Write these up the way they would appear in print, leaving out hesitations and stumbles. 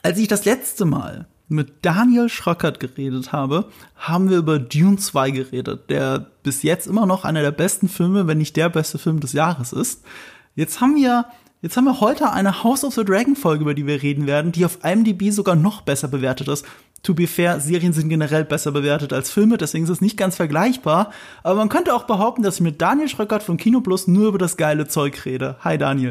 Als ich das letzte Mal mit Daniel Schröckert geredet habe, haben wir über Dune 2 geredet, der bis jetzt immer noch einer der besten Filme, wenn nicht der beste Film des Jahres ist. Jetzt haben wir heute eine House of the Dragon Folge, über die wir reden werden, die auf IMDb sogar noch besser bewertet ist. To be fair, Serien sind generell besser bewertet als Filme, deswegen ist es nicht ganz vergleichbar. Aber man könnte auch behaupten, dass ich mit Daniel Schröckert von Kino Plus nur über das geile Zeug rede. Hi Daniel.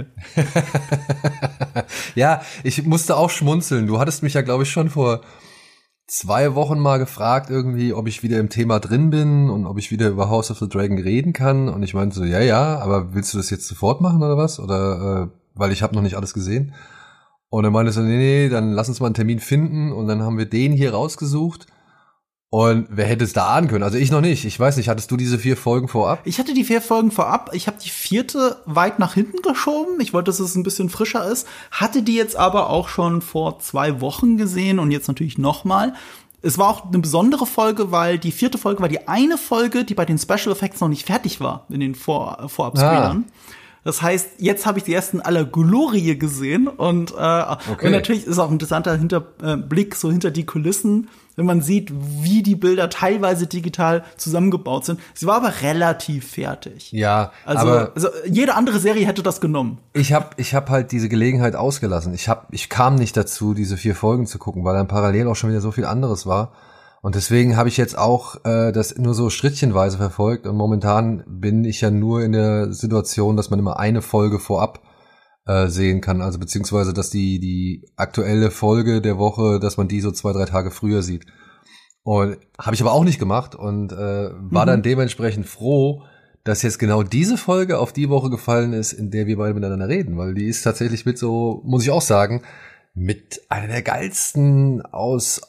Ja, ich musste auch schmunzeln. Du hattest mich ja, glaube ich, schon vor 2 Wochen mal gefragt irgendwie, ob ich wieder im Thema drin bin und ob ich wieder über House of the Dragon reden kann. Und ich meinte so, ja, aber willst du das jetzt sofort machen oder was? Oder weil ich habe noch nicht alles gesehen. Und er meinte so, nee, dann lass uns mal einen Termin finden. Und dann haben wir den hier rausgesucht. Und wer hätte es da ahnen können? Also ich noch nicht. Ich weiß nicht, hattest du diese 4 Folgen vorab? Ich hatte die 4 Folgen vorab. Ich habe die 4. weit nach hinten geschoben. Ich wollte, dass es ein bisschen frischer ist. Hatte die jetzt aber auch schon vor 2 Wochen gesehen und jetzt natürlich nochmal. Es war auch eine besondere Folge, weil die 4. Folge war die eine Folge, die bei den Special Effects noch nicht fertig war in den Vorab-Screenern. Das heißt, jetzt habe ich die ersten aller Glorie gesehen und natürlich ist auch ein interessanter Blick so hinter die Kulissen, wenn man sieht, wie die Bilder teilweise digital zusammengebaut sind. Sie war aber relativ fertig. Ja, also jede andere Serie hätte das genommen. Ich hab halt diese Gelegenheit ausgelassen. Ich kam nicht dazu, diese 4 Folgen zu gucken, weil dann parallel auch schon wieder so viel anderes war. Und deswegen habe ich jetzt auch das nur so schrittchenweise verfolgt. Und momentan bin ich ja nur in der Situation, dass man immer eine Folge vorab sehen kann. Also beziehungsweise, dass die aktuelle Folge der Woche, dass man die so 2-3 Tage früher sieht. Und habe ich aber auch nicht gemacht und war dann dementsprechend froh, dass jetzt genau diese Folge auf die Woche gefallen ist, in der wir beide miteinander reden. Weil die ist tatsächlich mit so, muss ich auch sagen, mit einer der geilsten aus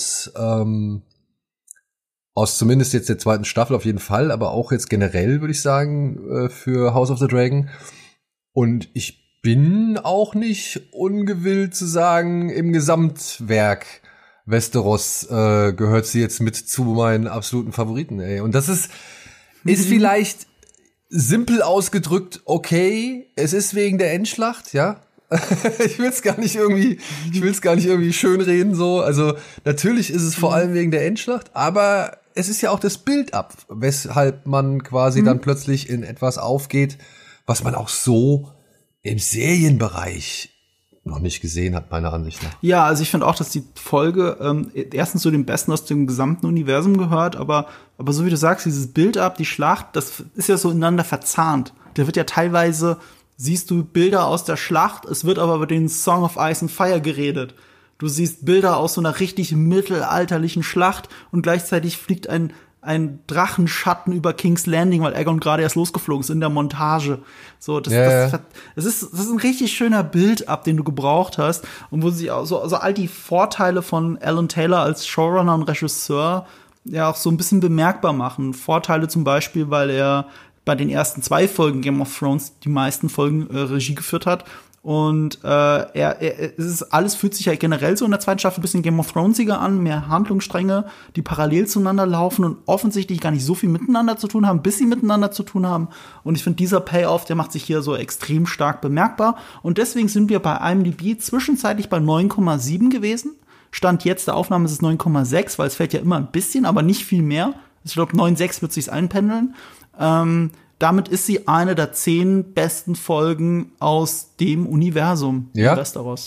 zumindest jetzt der 2. Staffel auf jeden Fall, aber auch jetzt generell, würde ich sagen, für House of the Dragon. Und ich bin auch nicht ungewillt zu sagen, im Gesamtwerk Westeros gehört sie jetzt mit zu meinen absoluten Favoriten, ey. Und das ist vielleicht simpel ausgedrückt okay, es ist wegen der Endschlacht, ja. Ich will es gar nicht irgendwie schönreden so. Also natürlich ist es vor allem wegen der Endschlacht, aber es ist ja auch das Build-up, weshalb man quasi dann plötzlich in etwas aufgeht, was man auch so im Serienbereich noch nicht gesehen hat, meiner Ansicht nach. Ja, also ich finde auch, dass die Folge erstens zu den besten aus dem gesamten Universum gehört, aber so wie du sagst, dieses Build-up, die Schlacht, das ist ja so ineinander verzahnt. Da wird ja teilweise siehst du Bilder aus der Schlacht, es wird aber über den Song of Ice and Fire geredet. Du siehst Bilder aus so einer richtig mittelalterlichen Schlacht und gleichzeitig fliegt ein Drachenschatten über King's Landing, weil Aegon gerade erst losgeflogen ist in der Montage. So, das ist ein richtig schöner Build-up, den du gebraucht hast und wo sie auch so all die Vorteile von Alan Taylor als Showrunner und Regisseur ja auch so ein bisschen bemerkbar machen. Vorteile zum Beispiel, weil er bei den ersten 2 Folgen Game of Thrones die meisten Folgen Regie geführt hat. Und alles fühlt sich ja generell so in der 2. Staffel ein bisschen Game of Thronesiger an, mehr Handlungsstränge, die parallel zueinander laufen und offensichtlich gar nicht so viel miteinander zu tun haben, bis sie miteinander zu tun haben. Und ich finde, dieser Payoff, der macht sich hier so extrem stark bemerkbar. Und deswegen sind wir bei IMDb zwischenzeitlich bei 9,7 gewesen. Stand jetzt der Aufnahme ist es 9,6, weil es fällt ja immer ein bisschen, aber nicht viel mehr. Ich glaube, 9,6 wird sich's einpendeln. Damit ist sie eine der 10 besten Folgen aus dem Universum in Westeros.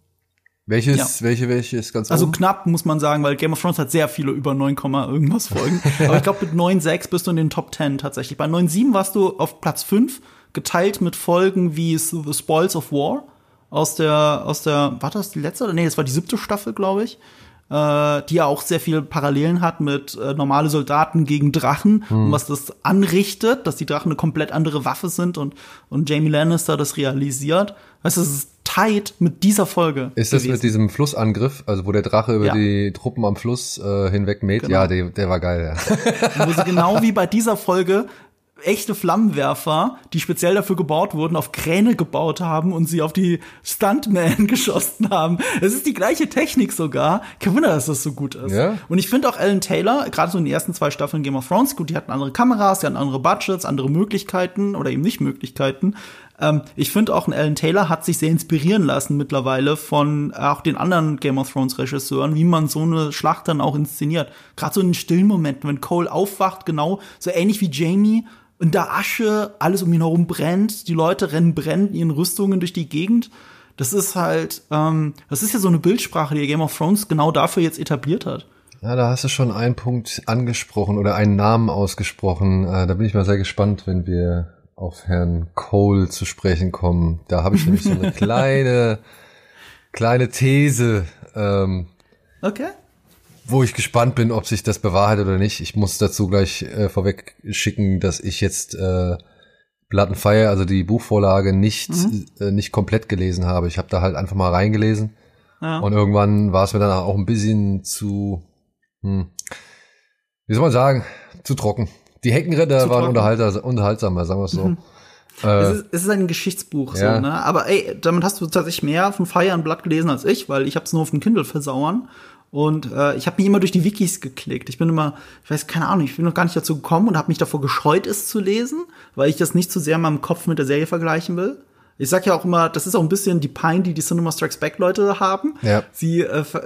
Welches ganz Also oben? knapp, muss man sagen, weil Game of Thrones hat sehr viele über 9, irgendwas Folgen. Aber ich glaube, mit 9,6 bist du in den Top 10 tatsächlich. Bei 9,7 warst du auf Platz 5, geteilt mit Folgen wie The Spoils of War aus der, war das die letzte? Nee, das war die 7. Staffel, glaube ich. Die ja auch sehr viele Parallelen hat mit normale Soldaten gegen Drachen und was das anrichtet, dass die Drachen eine komplett andere Waffe sind und Jaime Lannister das realisiert. Weißt du, das ist tight mit dieser Folge. Ist das mit diesem Flussangriff, also wo der Drache über die Truppen am Fluss hinweg mäht? Genau. Ja, der war geil, ja. Wo sie genau wie bei dieser Folge echte Flammenwerfer, die speziell dafür gebaut wurden, auf Kräne gebaut haben und sie auf die Stuntmen geschossen haben. Es ist die gleiche Technik sogar. Kein Wunder, dass das so gut ist. Ja. Und ich finde auch Alan Taylor, gerade so in den ersten 2 Staffeln Game of Thrones, gut, die hatten andere Kameras, die hatten andere Budgets, andere Möglichkeiten oder eben nicht Möglichkeiten. Ich finde auch, ein Alan Taylor hat sich sehr inspirieren lassen mittlerweile von auch den anderen Game of Thrones Regisseuren, wie man so eine Schlacht dann auch inszeniert. Gerade so in den stillen Momenten, wenn Cole aufwacht, genau, so ähnlich wie Jaime, in der Asche, alles um ihn herum brennt, die Leute rennen brennend in ihren Rüstungen durch die Gegend. Das ist halt, das ist ja so eine Bildsprache, die Game of Thrones genau dafür jetzt etabliert hat. Ja, da hast du schon einen Punkt angesprochen oder einen Namen ausgesprochen. Da bin ich mal sehr gespannt, wenn wir auf Herrn Cole zu sprechen kommen. Da habe ich nämlich so eine kleine These, okay. Wo ich gespannt bin, ob sich das bewahrheitet oder nicht. Ich muss dazu gleich vorweg schicken, dass ich jetzt Blood and Fire, also die Buchvorlage, nicht komplett gelesen habe. Ich habe da halt einfach mal reingelesen. Ja. Und irgendwann war es mir dann auch ein bisschen zu, wie soll man sagen, zu trocken. Die Heckenritter waren unterhaltsamer, sagen wir es so. Es ist ein Geschichtsbuch, ja. So, ne? Aber ey, damit hast du tatsächlich mehr von Fire and Blood gelesen als ich, weil ich hab's nur auf dem Kindle versauern. Und ich habe mich immer durch die Wikis geklickt. Ich bin noch gar nicht dazu gekommen und habe mich davor gescheut, es zu lesen, weil ich das nicht zu sehr in meinem Kopf mit der Serie vergleichen will. Ich sag ja auch immer, das ist auch ein bisschen die Pein, die Cinema Strikes Back Leute haben. Ja. Sie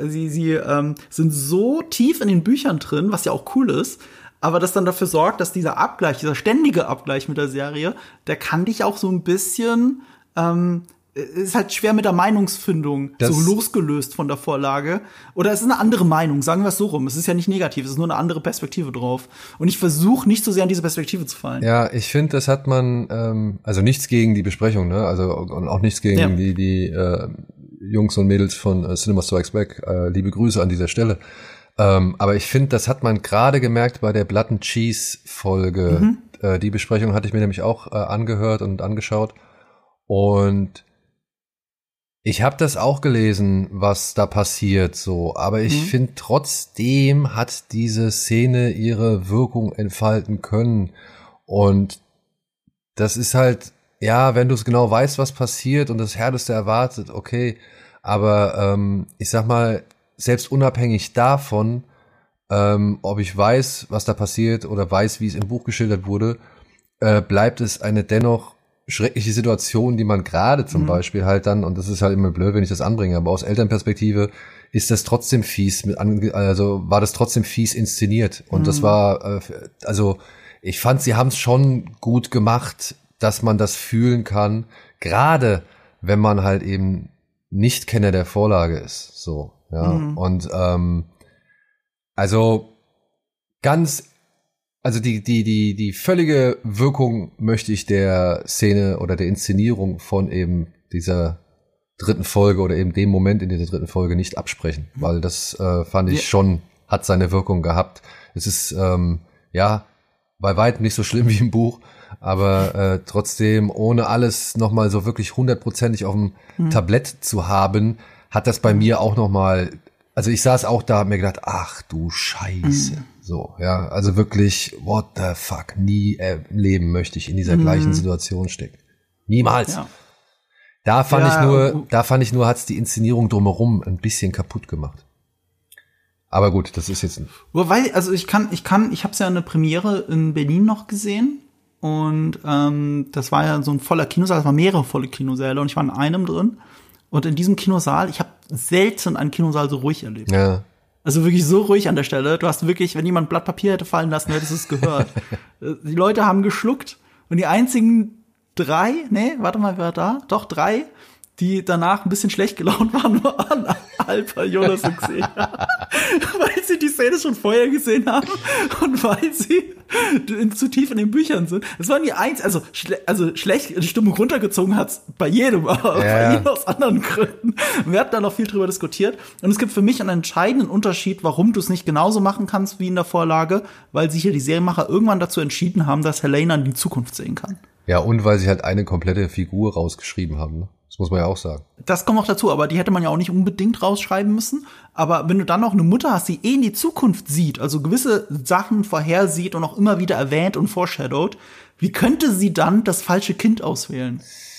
sind so tief in den Büchern drin, was ja auch cool ist, aber das dann dafür sorgt, dass dieser ständige Abgleich mit der Serie, der kann dich auch so ein bisschen ist halt schwer mit der Meinungsfindung, so losgelöst von der Vorlage. Oder es ist eine andere Meinung, sagen wir es so rum. Es ist ja nicht negativ, es ist nur eine andere Perspektive drauf. Und ich versuche nicht so sehr an diese Perspektive zu fallen. Ja, ich finde, das hat man, also nichts gegen die Besprechung, ne? Also und auch nichts gegen die Jungs und Mädels von Cinema Strikes Back. Liebe Grüße an dieser Stelle. Aber ich finde, das hat man gerade gemerkt bei der Blood and Cheese Folge. Die Besprechung hatte ich mir nämlich auch angehört und angeschaut. Und ich habe das auch gelesen, was da passiert, so. Aber ich finde, trotzdem hat diese Szene ihre Wirkung entfalten können. Und das ist halt, ja, wenn du es genau weißt, was passiert und das Härteste erwartet, okay. Aber ich sag mal, selbst unabhängig davon, ob ich weiß, was da passiert oder weiß, wie es im Buch geschildert wurde, bleibt es eine dennoch schreckliche Situation, die man gerade zum Beispiel halt dann, und das ist halt immer blöd, wenn ich das anbringe, aber aus Elternperspektive ist das trotzdem fies, war das trotzdem fies inszeniert. Und das war, also ich fand, sie haben es schon gut gemacht, dass man das fühlen kann, gerade wenn man halt eben nicht Kenner der Vorlage ist, so, ja. Und also die völlige Wirkung möchte ich der Szene oder der Inszenierung von eben dieser dritten Folge oder eben dem Moment in dieser dritten Folge nicht absprechen, weil das fand ich schon, hat seine Wirkung gehabt. Es ist bei weitem nicht so schlimm wie im Buch, aber trotzdem, ohne alles nochmal so wirklich 100%ig auf dem Tablett zu haben, hat das bei mir auch nochmal, also ich saß auch da, hab mir gedacht, ach du Scheiße. So, ja, also wirklich, what the fuck, nie im Leben möchte ich in dieser gleichen Situation stecken. Niemals. Ja. Da fand ich nur, hat's die Inszenierung drumherum ein bisschen kaputt gemacht. Aber gut, das ist jetzt Wobei, also ich hab's ja eine Premiere in Berlin noch gesehen und das war ja so ein voller Kinosaal, es waren mehrere volle Kinosäle und ich war in einem drin und in diesem Kinosaal, ich habe selten einen Kinosaal so ruhig erlebt. Ja. Also wirklich so ruhig an der Stelle. Du hast wirklich, wenn jemand ein Blatt Papier hätte fallen lassen, hättest du es gehört. Die Leute haben geschluckt und die einzigen drei, die danach ein bisschen schlecht gelaunt waren, waren Alper, Jonas und Xenia. Weil sie die Szene schon vorher gesehen haben und weil sie zu tief in den Büchern sind. Es waren die schlecht, die Stimmung runtergezogen hat's bei jedem, aber bei jedem aus anderen Gründen. Und wir hatten da noch viel drüber diskutiert. Und es gibt für mich einen entscheidenden Unterschied, warum du es nicht genauso machen kannst wie in der Vorlage, weil sich hier die Serienmacher irgendwann dazu entschieden haben, dass Helena in die Zukunft sehen kann. Ja, und weil sie halt eine komplette Figur rausgeschrieben haben, ne? Das muss man ja auch sagen. Das kommt noch dazu, aber die hätte man ja auch nicht unbedingt rausschreiben müssen. Aber wenn du dann noch eine Mutter hast, die in die Zukunft sieht, also gewisse Sachen vorhersieht und auch immer wieder erwähnt und foreshadowed, wie könnte sie dann das falsche Kind auswählen?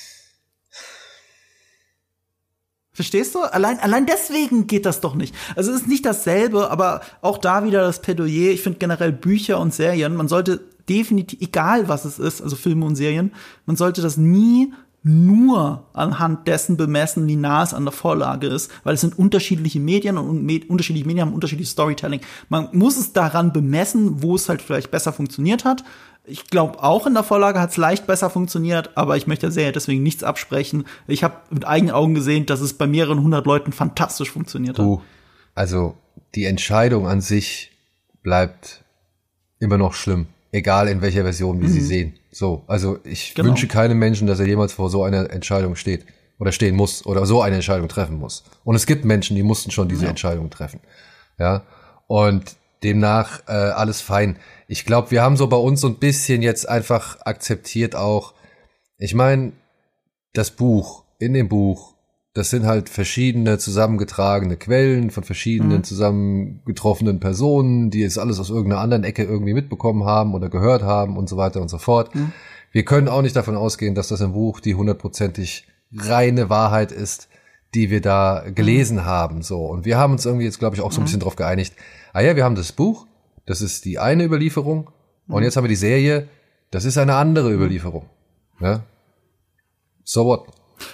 Verstehst du? Allein deswegen geht das doch nicht. Also es ist nicht dasselbe, aber auch da wieder das Plädoyer. Ich finde generell Bücher und Serien, man sollte definitiv, egal was es ist, also Filme und Serien, man sollte das nie nur anhand dessen bemessen, wie nah es an der Vorlage ist, weil es sind unterschiedliche Medien und unterschiedliche Medien haben unterschiedliches Storytelling. Man muss es daran bemessen, wo es halt vielleicht besser funktioniert hat. Ich glaube, auch in der Vorlage hat es leicht besser funktioniert, aber ich möchte der Serie deswegen nichts absprechen. Ich habe mit eigenen Augen gesehen, dass es bei mehreren 100 Leuten fantastisch funktioniert hat. Also die Entscheidung an sich bleibt immer noch schlimm, egal in welcher Version wir sie sehen. So, also ich wünsche keinem Menschen, dass er jemals vor so einer Entscheidung steht oder stehen muss oder so eine Entscheidung treffen muss. Und es gibt Menschen, die mussten schon diese Entscheidung treffen. Ja, und demnach alles fein. Ich glaube, wir haben so bei uns so ein bisschen jetzt einfach akzeptiert auch, ich meine, in dem Buch, das sind halt verschiedene zusammengetragene Quellen von verschiedenen zusammengetroffenen Personen, die es alles aus irgendeiner anderen Ecke irgendwie mitbekommen haben oder gehört haben und so weiter und so fort. Wir können auch nicht davon ausgehen, dass das im Buch die 100%ig reine Wahrheit ist, die wir da gelesen haben. So. Und wir haben uns irgendwie jetzt, glaube ich, auch so ein bisschen drauf geeinigt. Wir haben das Buch, das ist die eine Überlieferung. Und jetzt haben wir die Serie, das ist eine andere Überlieferung. Ja? So what?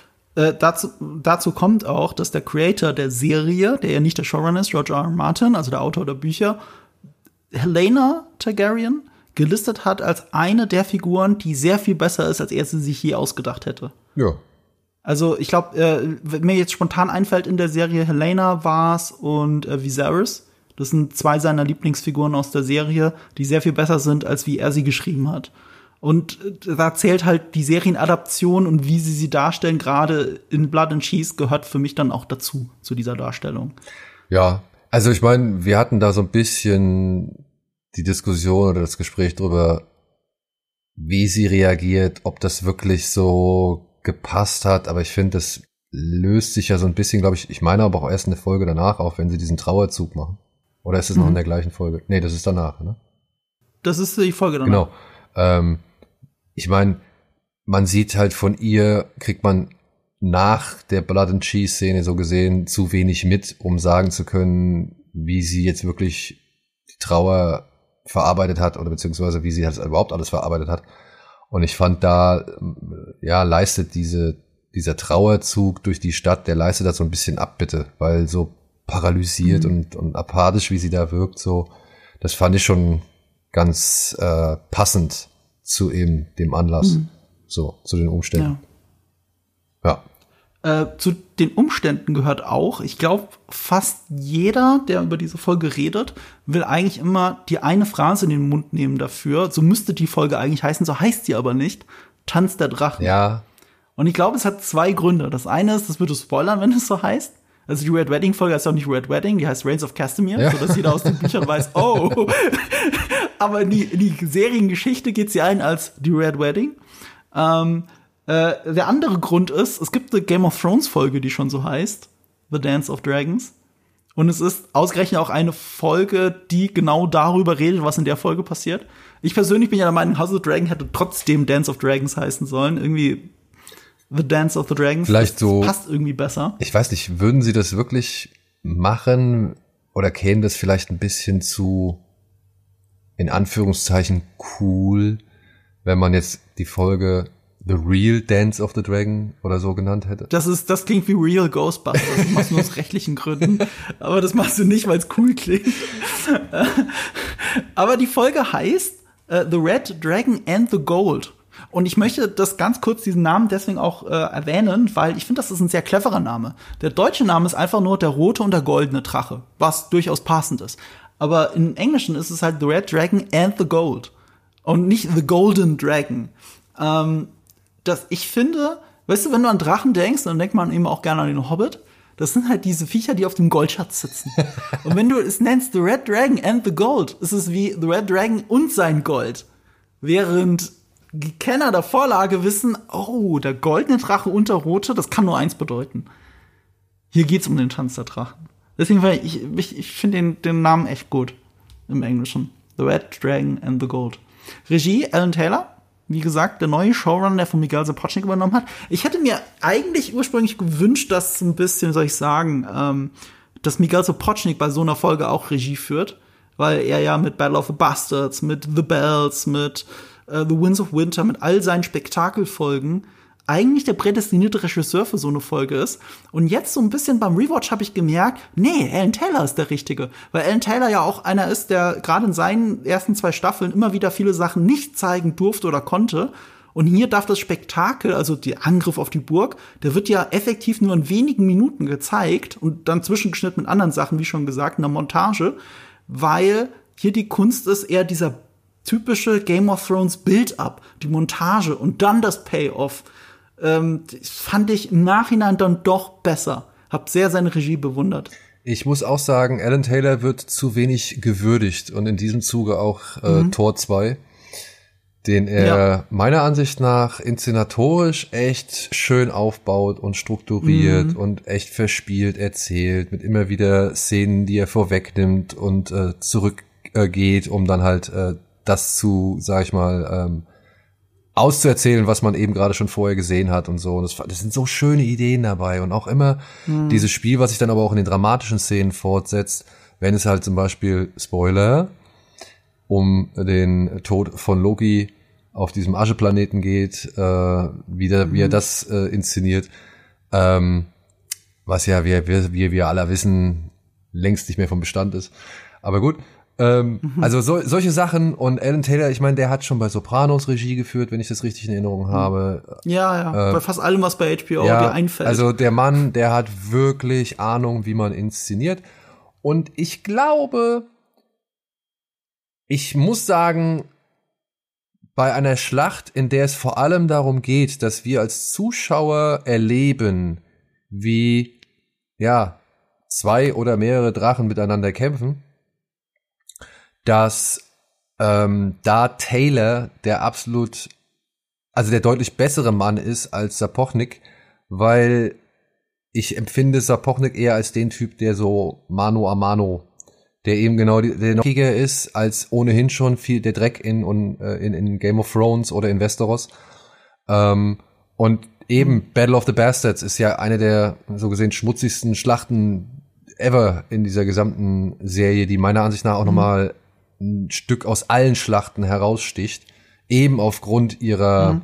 Dazu kommt auch, dass der Creator der Serie, der ja nicht der Showrunner ist, George R. R. Martin, also der Autor der Bücher, Helena Targaryen gelistet hat als eine der Figuren, die sehr viel besser ist, als er sie sich je ausgedacht hätte. Ja. Also ich glaube, wenn mir jetzt spontan einfällt in der Serie, Helena war's und Viserys. Das sind zwei seiner Lieblingsfiguren aus der Serie, die sehr viel besser sind, als wie er sie geschrieben hat. Und da zählt halt die Serienadaption und wie sie darstellen, gerade in Blood and Cheese, gehört für mich dann auch dazu, zu dieser Darstellung. Ja, also ich meine, wir hatten da so ein bisschen die Diskussion oder das Gespräch drüber, wie sie reagiert, ob das wirklich so gepasst hat, aber ich finde, das löst sich ja so ein bisschen, glaube ich, ich meine aber auch erst eine Folge danach auf, wenn sie diesen Trauerzug machen. Oder ist es noch in der gleichen Folge? Nee, das ist danach, ne? Das ist die Folge danach. Genau. Ich meine, man sieht halt von ihr, kriegt man nach der Blood and Cheese Szene so gesehen zu wenig mit, um sagen zu können, wie sie jetzt wirklich die Trauer verarbeitet hat oder beziehungsweise wie sie das überhaupt alles verarbeitet hat. Und ich fand da, leistet dieser Trauerzug durch die Stadt, der leistet das so ein bisschen Abbitte, weil so paralysiert und apathisch, wie sie da wirkt, so, das fand ich schon ganz passend zu eben dem Anlass, so, zu den Umständen. Ja. Zu den Umständen gehört auch, ich glaube, fast jeder, der über diese Folge redet, will eigentlich immer die eine Phrase in den Mund nehmen dafür. So müsste die Folge eigentlich heißen, so heißt sie aber nicht. Tanz der Drachen. Ja. Und ich glaube, es hat zwei Gründe. Das eine ist, das würde spoilern, wenn es so heißt. Also die Red Wedding Folge heißt auch nicht Red Wedding, die heißt Reigns of Castamere, sodass jeder aus den Büchern weiß, oh. Aber in die Seriengeschichte geht sie ein als die Red Wedding. Der andere Grund ist, es gibt eine Game of Thrones Folge, die schon so heißt, The Dance of Dragons. Und es ist ausgerechnet auch eine Folge, die genau darüber redet, was in der Folge passiert. Ich persönlich bin ja der Meinung, House of the Dragon hätte trotzdem Dance of Dragons heißen sollen. Irgendwie The Dance of the Dragons. Vielleicht so. Passt irgendwie besser. Ich weiß nicht, würden sie das wirklich machen oder käme das vielleicht ein bisschen zu, in Anführungszeichen, cool, wenn man jetzt die Folge The Real Dance of the Dragon oder so genannt hätte? Das klingt wie Real Ghostbusters. Das machst du aus rechtlichen Gründen. Aber das machst du nicht, weil es cool klingt. Aber die Folge heißt The Red Dragon and the Gold. Und ich möchte das ganz kurz, diesen Namen deswegen auch erwähnen, weil ich finde, das ist ein sehr cleverer Name. Der deutsche Name ist einfach nur der rote und der goldene Drache, was durchaus passend ist. Aber im Englischen ist es halt The Red Dragon and the Gold. Und nicht The Golden Dragon. Ich finde, weißt du, wenn du an Drachen denkst, dann denkt man eben auch gerne an den Hobbit. Das sind halt diese Viecher, die auf dem Goldschatz sitzen. Und wenn du es nennst The Red Dragon and the Gold, ist es wie The Red Dragon und sein Gold. Während die Kenner der Vorlage wissen, oh, der goldene Drache und der rote, das kann nur eins bedeuten. Hier geht's um den Tanz der Drachen. Deswegen ich finde den Namen echt gut im Englischen. The Red Dragon and the Gold. Regie, Alan Taylor. Wie gesagt, der neue Showrunner, der von Miguel Sapochnik übernommen hat. Ich hätte mir eigentlich ursprünglich gewünscht, dass ein bisschen, soll ich sagen, dass Miguel Sapochnik bei so einer Folge auch Regie führt. Weil er ja mit Battle of the Bastards, mit The Bells, mit The Winds of Winter, mit all seinen Spektakelfolgen eigentlich der prädestinierte Regisseur für so eine Folge ist. Und jetzt so ein bisschen beim Rewatch habe ich gemerkt, nee, Alan Taylor ist der Richtige. Weil Alan Taylor ja auch einer ist, der gerade in seinen ersten 2 Staffeln immer wieder viele Sachen nicht zeigen durfte oder konnte. Und hier darf das Spektakel, also der Angriff auf die Burg, der wird ja effektiv nur in wenigen Minuten gezeigt und dann zwischengeschnitten mit anderen Sachen, wie schon gesagt, in der Montage, weil hier die Kunst ist eher dieser typische Game of Thrones Build-up, die Montage und dann das Payoff. Fand ich im Nachhinein dann doch besser. Hab sehr seine Regie bewundert. Ich muss auch sagen, Alan Taylor wird zu wenig gewürdigt und in diesem Zuge auch Tor 2, den er meiner Ansicht nach inszenatorisch echt schön aufbaut und strukturiert und echt verspielt erzählt, mit immer wieder Szenen, die er vorwegnimmt und zurückgeht, um dann halt das zu, sag ich mal, auszuerzählen, was man eben gerade schon vorher gesehen hat und so. Und das sind so schöne Ideen dabei und auch immer dieses Spiel, was sich dann aber auch in den dramatischen Szenen fortsetzt, wenn es halt zum Beispiel, Spoiler, um den Tod von Loki auf diesem Ascheplaneten geht, wie er das inszeniert, was ja, wie wir alle wissen, längst nicht mehr vom Bestand ist. Aber gut, also solche Sachen und Alan Taylor, ich meine, der hat schon bei Sopranos Regie geführt, wenn ich das richtig in Erinnerung habe. Ja, bei fast allem, was bei HBO dir einfällt. Also der Mann, der hat wirklich Ahnung, wie man inszeniert. Und ich glaube, ich muss sagen, bei einer Schlacht, in der es vor allem darum geht, dass wir als Zuschauer erleben, wie, 2 oder mehrere Drachen miteinander kämpfen, dass da Taylor der deutlich bessere Mann ist als Sapochnik, weil ich empfinde Sapochnik eher als den Typ, der so Mano a Mano, der eben genau der noch krieger ist, als ohnehin schon viel der Dreck in Game of Thrones oder in Westeros. Und eben Battle of the Bastards ist ja eine der so gesehen schmutzigsten Schlachten ever in dieser gesamten Serie, die meiner Ansicht nach auch nochmal ein Stück aus allen Schlachten heraussticht, eben aufgrund ihrer,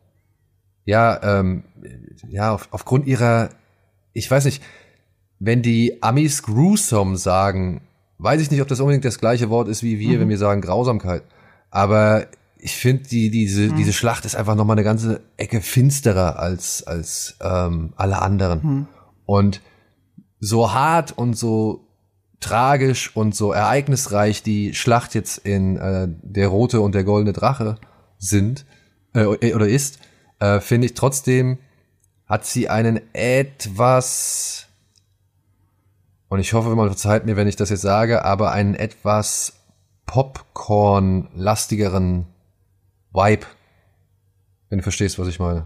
aufgrund ihrer, ich weiß nicht, wenn die Amis gruesome sagen, weiß ich nicht, ob das unbedingt das gleiche Wort ist wie wir, wenn wir sagen Grausamkeit, aber ich finde, diese Schlacht ist einfach nochmal eine ganze Ecke finsterer als alle anderen. Und so hart und so tragisch und so ereignisreich die Schlacht jetzt in der Rote und der Goldene Drache sind oder ist, finde ich trotzdem, hat sie einen etwas, und ich hoffe, man verzeiht mir, wenn ich das jetzt sage, aber einen etwas Popcorn-lastigeren Vibe, wenn du verstehst, was ich meine.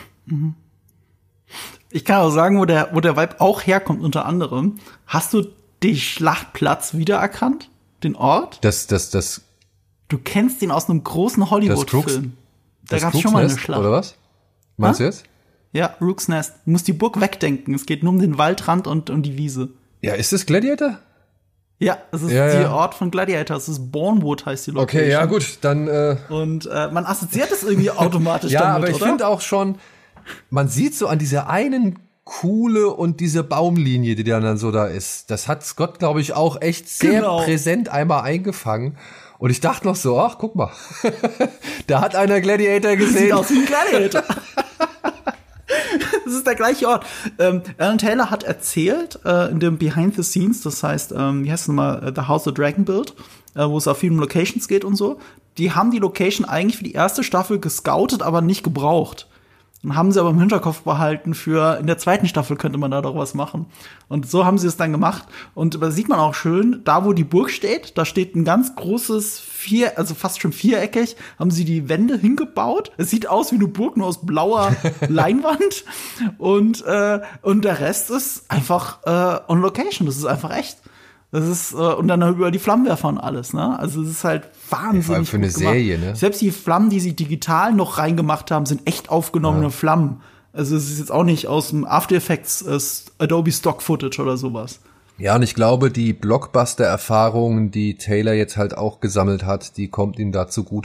Ich kann auch sagen, wo der Vibe auch herkommt, unter anderem. Hast du den Schlachtplatz wiedererkannt? Den Ort? Du kennst ihn aus einem großen Hollywood-Film. Da gab es schon mal eine Schlacht. Oder was? Meinst du jetzt? Ja, Rook's Nest. Du musst die Burg wegdenken. Es geht nur um den Waldrand und um die Wiese. Ja, ist das Gladiator? Ja, es ist der Ort von Gladiator. Es ist Bournewood, heißt die Location. Okay, ja gut, dann und man assoziiert das irgendwie automatisch ja, damit, aber ich finde auch schon, man sieht so an dieser einen Kuhle und diese Baumlinie, die dann so da ist. Das hat Scott, glaube ich, auch echt sehr präsent einmal eingefangen. Und ich dachte noch so, ach, guck mal, da hat einer Gladiator gesehen. Sieht aus wie ein Gladiator. Das ist der gleiche Ort. Alan Taylor hat erzählt in dem Behind the Scenes, das heißt, wie heißt es nochmal, The House of Dragon Build, wo es auf vielen Locations geht und so. Die haben die Location eigentlich für die erste Staffel gescoutet, aber nicht gebraucht. Und haben sie aber im Hinterkopf behalten für, in der zweiten Staffel könnte man da doch was machen. Und so haben sie es dann gemacht. Und da sieht man auch schön, da wo die Burg steht, da steht ein ganz großes also fast schon viereckig, haben sie die Wände hingebaut. Es sieht aus wie eine Burg, nur aus blauer Leinwand. Und der Rest ist einfach on location. Das ist einfach echt. Das ist, und dann über die Flammenwerfer und alles, ne? Also es ist halt wahnsinnig vor allem für eine Serie, ne? Selbst die Flammen, die sie digital noch reingemacht haben, sind echt aufgenommene Flammen. Also es ist jetzt auch nicht aus dem After Effects Adobe Stock Footage oder sowas. Ja, und ich glaube, die Blockbuster-Erfahrung, die Taylor jetzt halt auch gesammelt hat, die kommt ihm da zugute.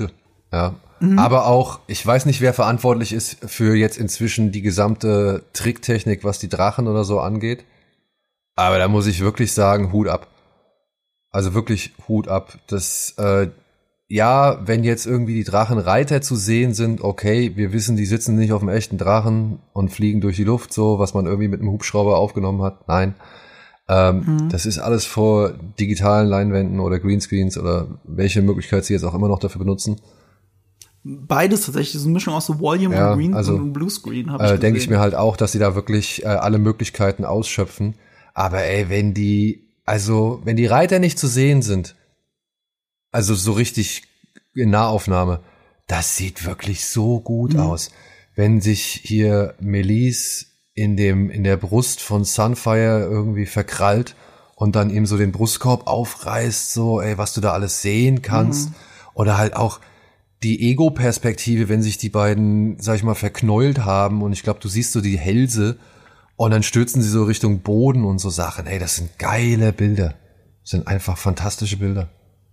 Ja. Aber auch, ich weiß nicht, wer verantwortlich ist für jetzt inzwischen die gesamte Tricktechnik, was die Drachen oder so angeht. Aber da muss ich wirklich sagen, Hut ab. Also wirklich Hut ab. Das, ja, wenn jetzt irgendwie die Drachenreiter zu sehen sind, okay, wir wissen, die sitzen nicht auf einem echten Drachen und fliegen durch die Luft, so, was man irgendwie mit einem Hubschrauber aufgenommen hat. Nein. Das ist alles vor digitalen Leinwänden oder Greenscreens oder welche Möglichkeit sie jetzt auch immer noch dafür benutzen. Beides tatsächlich, so eine Mischung aus so Volume und Green und Bluescreen habe ich gesehen. Denke ich mir halt auch, dass sie da wirklich alle Möglichkeiten ausschöpfen. Aber ey, wenn die Reiter nicht zu sehen sind, also so richtig in Nahaufnahme, das sieht wirklich so gut aus. Wenn sich hier Melis in der Brust von Sunfire irgendwie verkrallt und dann ihm so den Brustkorb aufreißt, so, ey, was du da alles sehen kannst. Oder halt auch die Ego-Perspektive, wenn sich die beiden, sag ich mal, verknäult haben und ich glaube, du siehst so die Hälse und dann stürzen sie so Richtung Boden und so Sachen. Ey, das sind geile Bilder. Das sind einfach fantastische Bilder.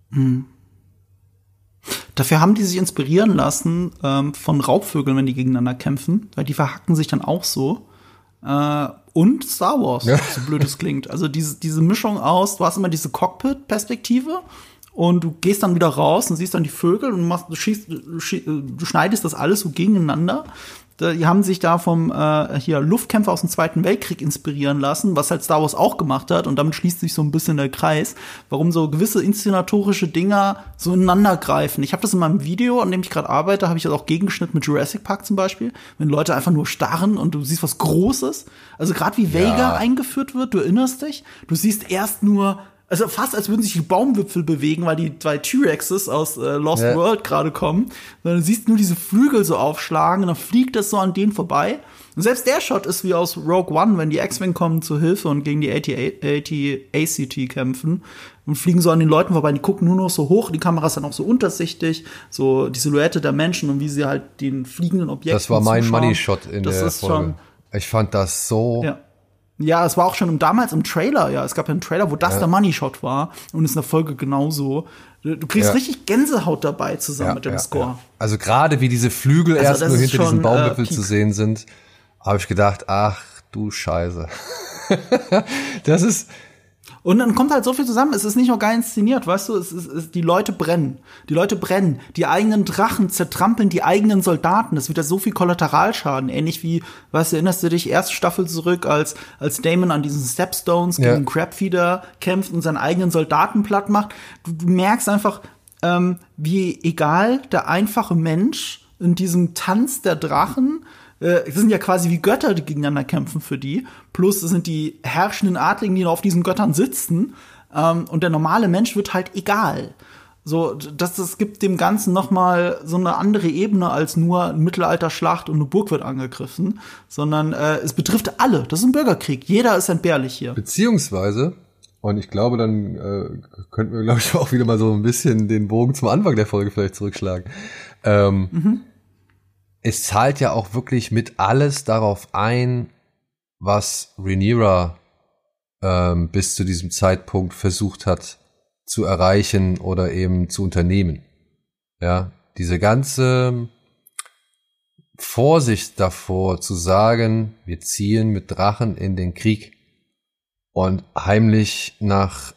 Dafür haben die sich inspirieren lassen von Raubvögeln, wenn die gegeneinander kämpfen, weil die verhacken sich dann auch so. Und Star Wars, so blöd es klingt. Also diese Mischung aus, du hast immer diese Cockpit-Perspektive und du gehst dann wieder raus und siehst dann die Vögel und du schneidest das alles so gegeneinander. Die haben sich da vom Luftkämpfer aus dem Zweiten Weltkrieg inspirieren lassen, was halt Star Wars auch gemacht hat. Und damit schließt sich so ein bisschen der Kreis, warum so gewisse inszenatorische Dinger so ineinander greifen. Ich habe das in meinem Video, an dem ich gerade arbeite, habe ich das auch gegengeschnitten mit Jurassic Park zum Beispiel. Wenn Leute einfach nur starren und du siehst was Großes. Also gerade wie Vega eingeführt wird, du erinnerst dich. Du siehst erst nur, also fast als würden sich die Baumwipfel bewegen, weil die zwei T-Rexes aus Lost World gerade kommen. Du siehst nur diese Flügel so aufschlagen und dann fliegt das so an denen vorbei. Und selbst der Shot ist wie aus Rogue One, wenn die X-Wing kommen zur Hilfe und gegen die AT-ACT kämpfen und fliegen so an den Leuten vorbei. Die gucken nur noch so hoch, die Kamera ist dann auch so untersichtig, so die Silhouette der Menschen und wie sie halt den fliegenden Objekten Das war mein zuschauen. Money-Shot in der Folge. Ich fand das so... Ja, es war auch schon damals im Trailer, es gab ja einen Trailer, wo das der Money Shot war und ist in der Folge genauso. Du kriegst richtig Gänsehaut dabei zusammen mit dem Score. Ja. Also gerade wie diese Flügel erst nur hinter diesen Baumwipfeln zu sehen sind, habe ich gedacht, ach du Scheiße. Das ist... Und dann kommt halt so viel zusammen. Es ist nicht nur geil inszeniert, weißt du, die Leute brennen. Die Leute brennen. Die eigenen Drachen zertrampeln die eigenen Soldaten. Das wird ja so viel Kollateralschaden. Ähnlich wie, weißt du, erinnerst du dich, erste Staffel zurück, als Damon an diesen Stepstones gegen Crabfeeder kämpft und seinen eigenen Soldaten platt macht. Du merkst einfach, wie egal der einfache Mensch in diesem Tanz der Drachen, es sind ja quasi wie Götter, die gegeneinander kämpfen für die. Plus es sind die herrschenden Adligen, die auf diesen Göttern sitzen. Und der normale Mensch wird halt egal. So, das gibt dem Ganzen noch mal so eine andere Ebene als nur eine Mittelalterschlacht und eine Burg wird angegriffen. Sondern es betrifft alle. Das ist ein Bürgerkrieg. Jeder ist entbehrlich hier. Beziehungsweise, und ich glaube, dann könnten wir, glaube ich, auch wieder mal so ein bisschen den Bogen zum Anfang der Folge vielleicht zurückschlagen. Es zahlt ja auch wirklich mit alles darauf ein, was Rhaenyra bis zu diesem Zeitpunkt versucht hat zu erreichen oder eben zu unternehmen. Ja, diese ganze Vorsicht davor zu sagen, wir ziehen mit Drachen in den Krieg und heimlich nach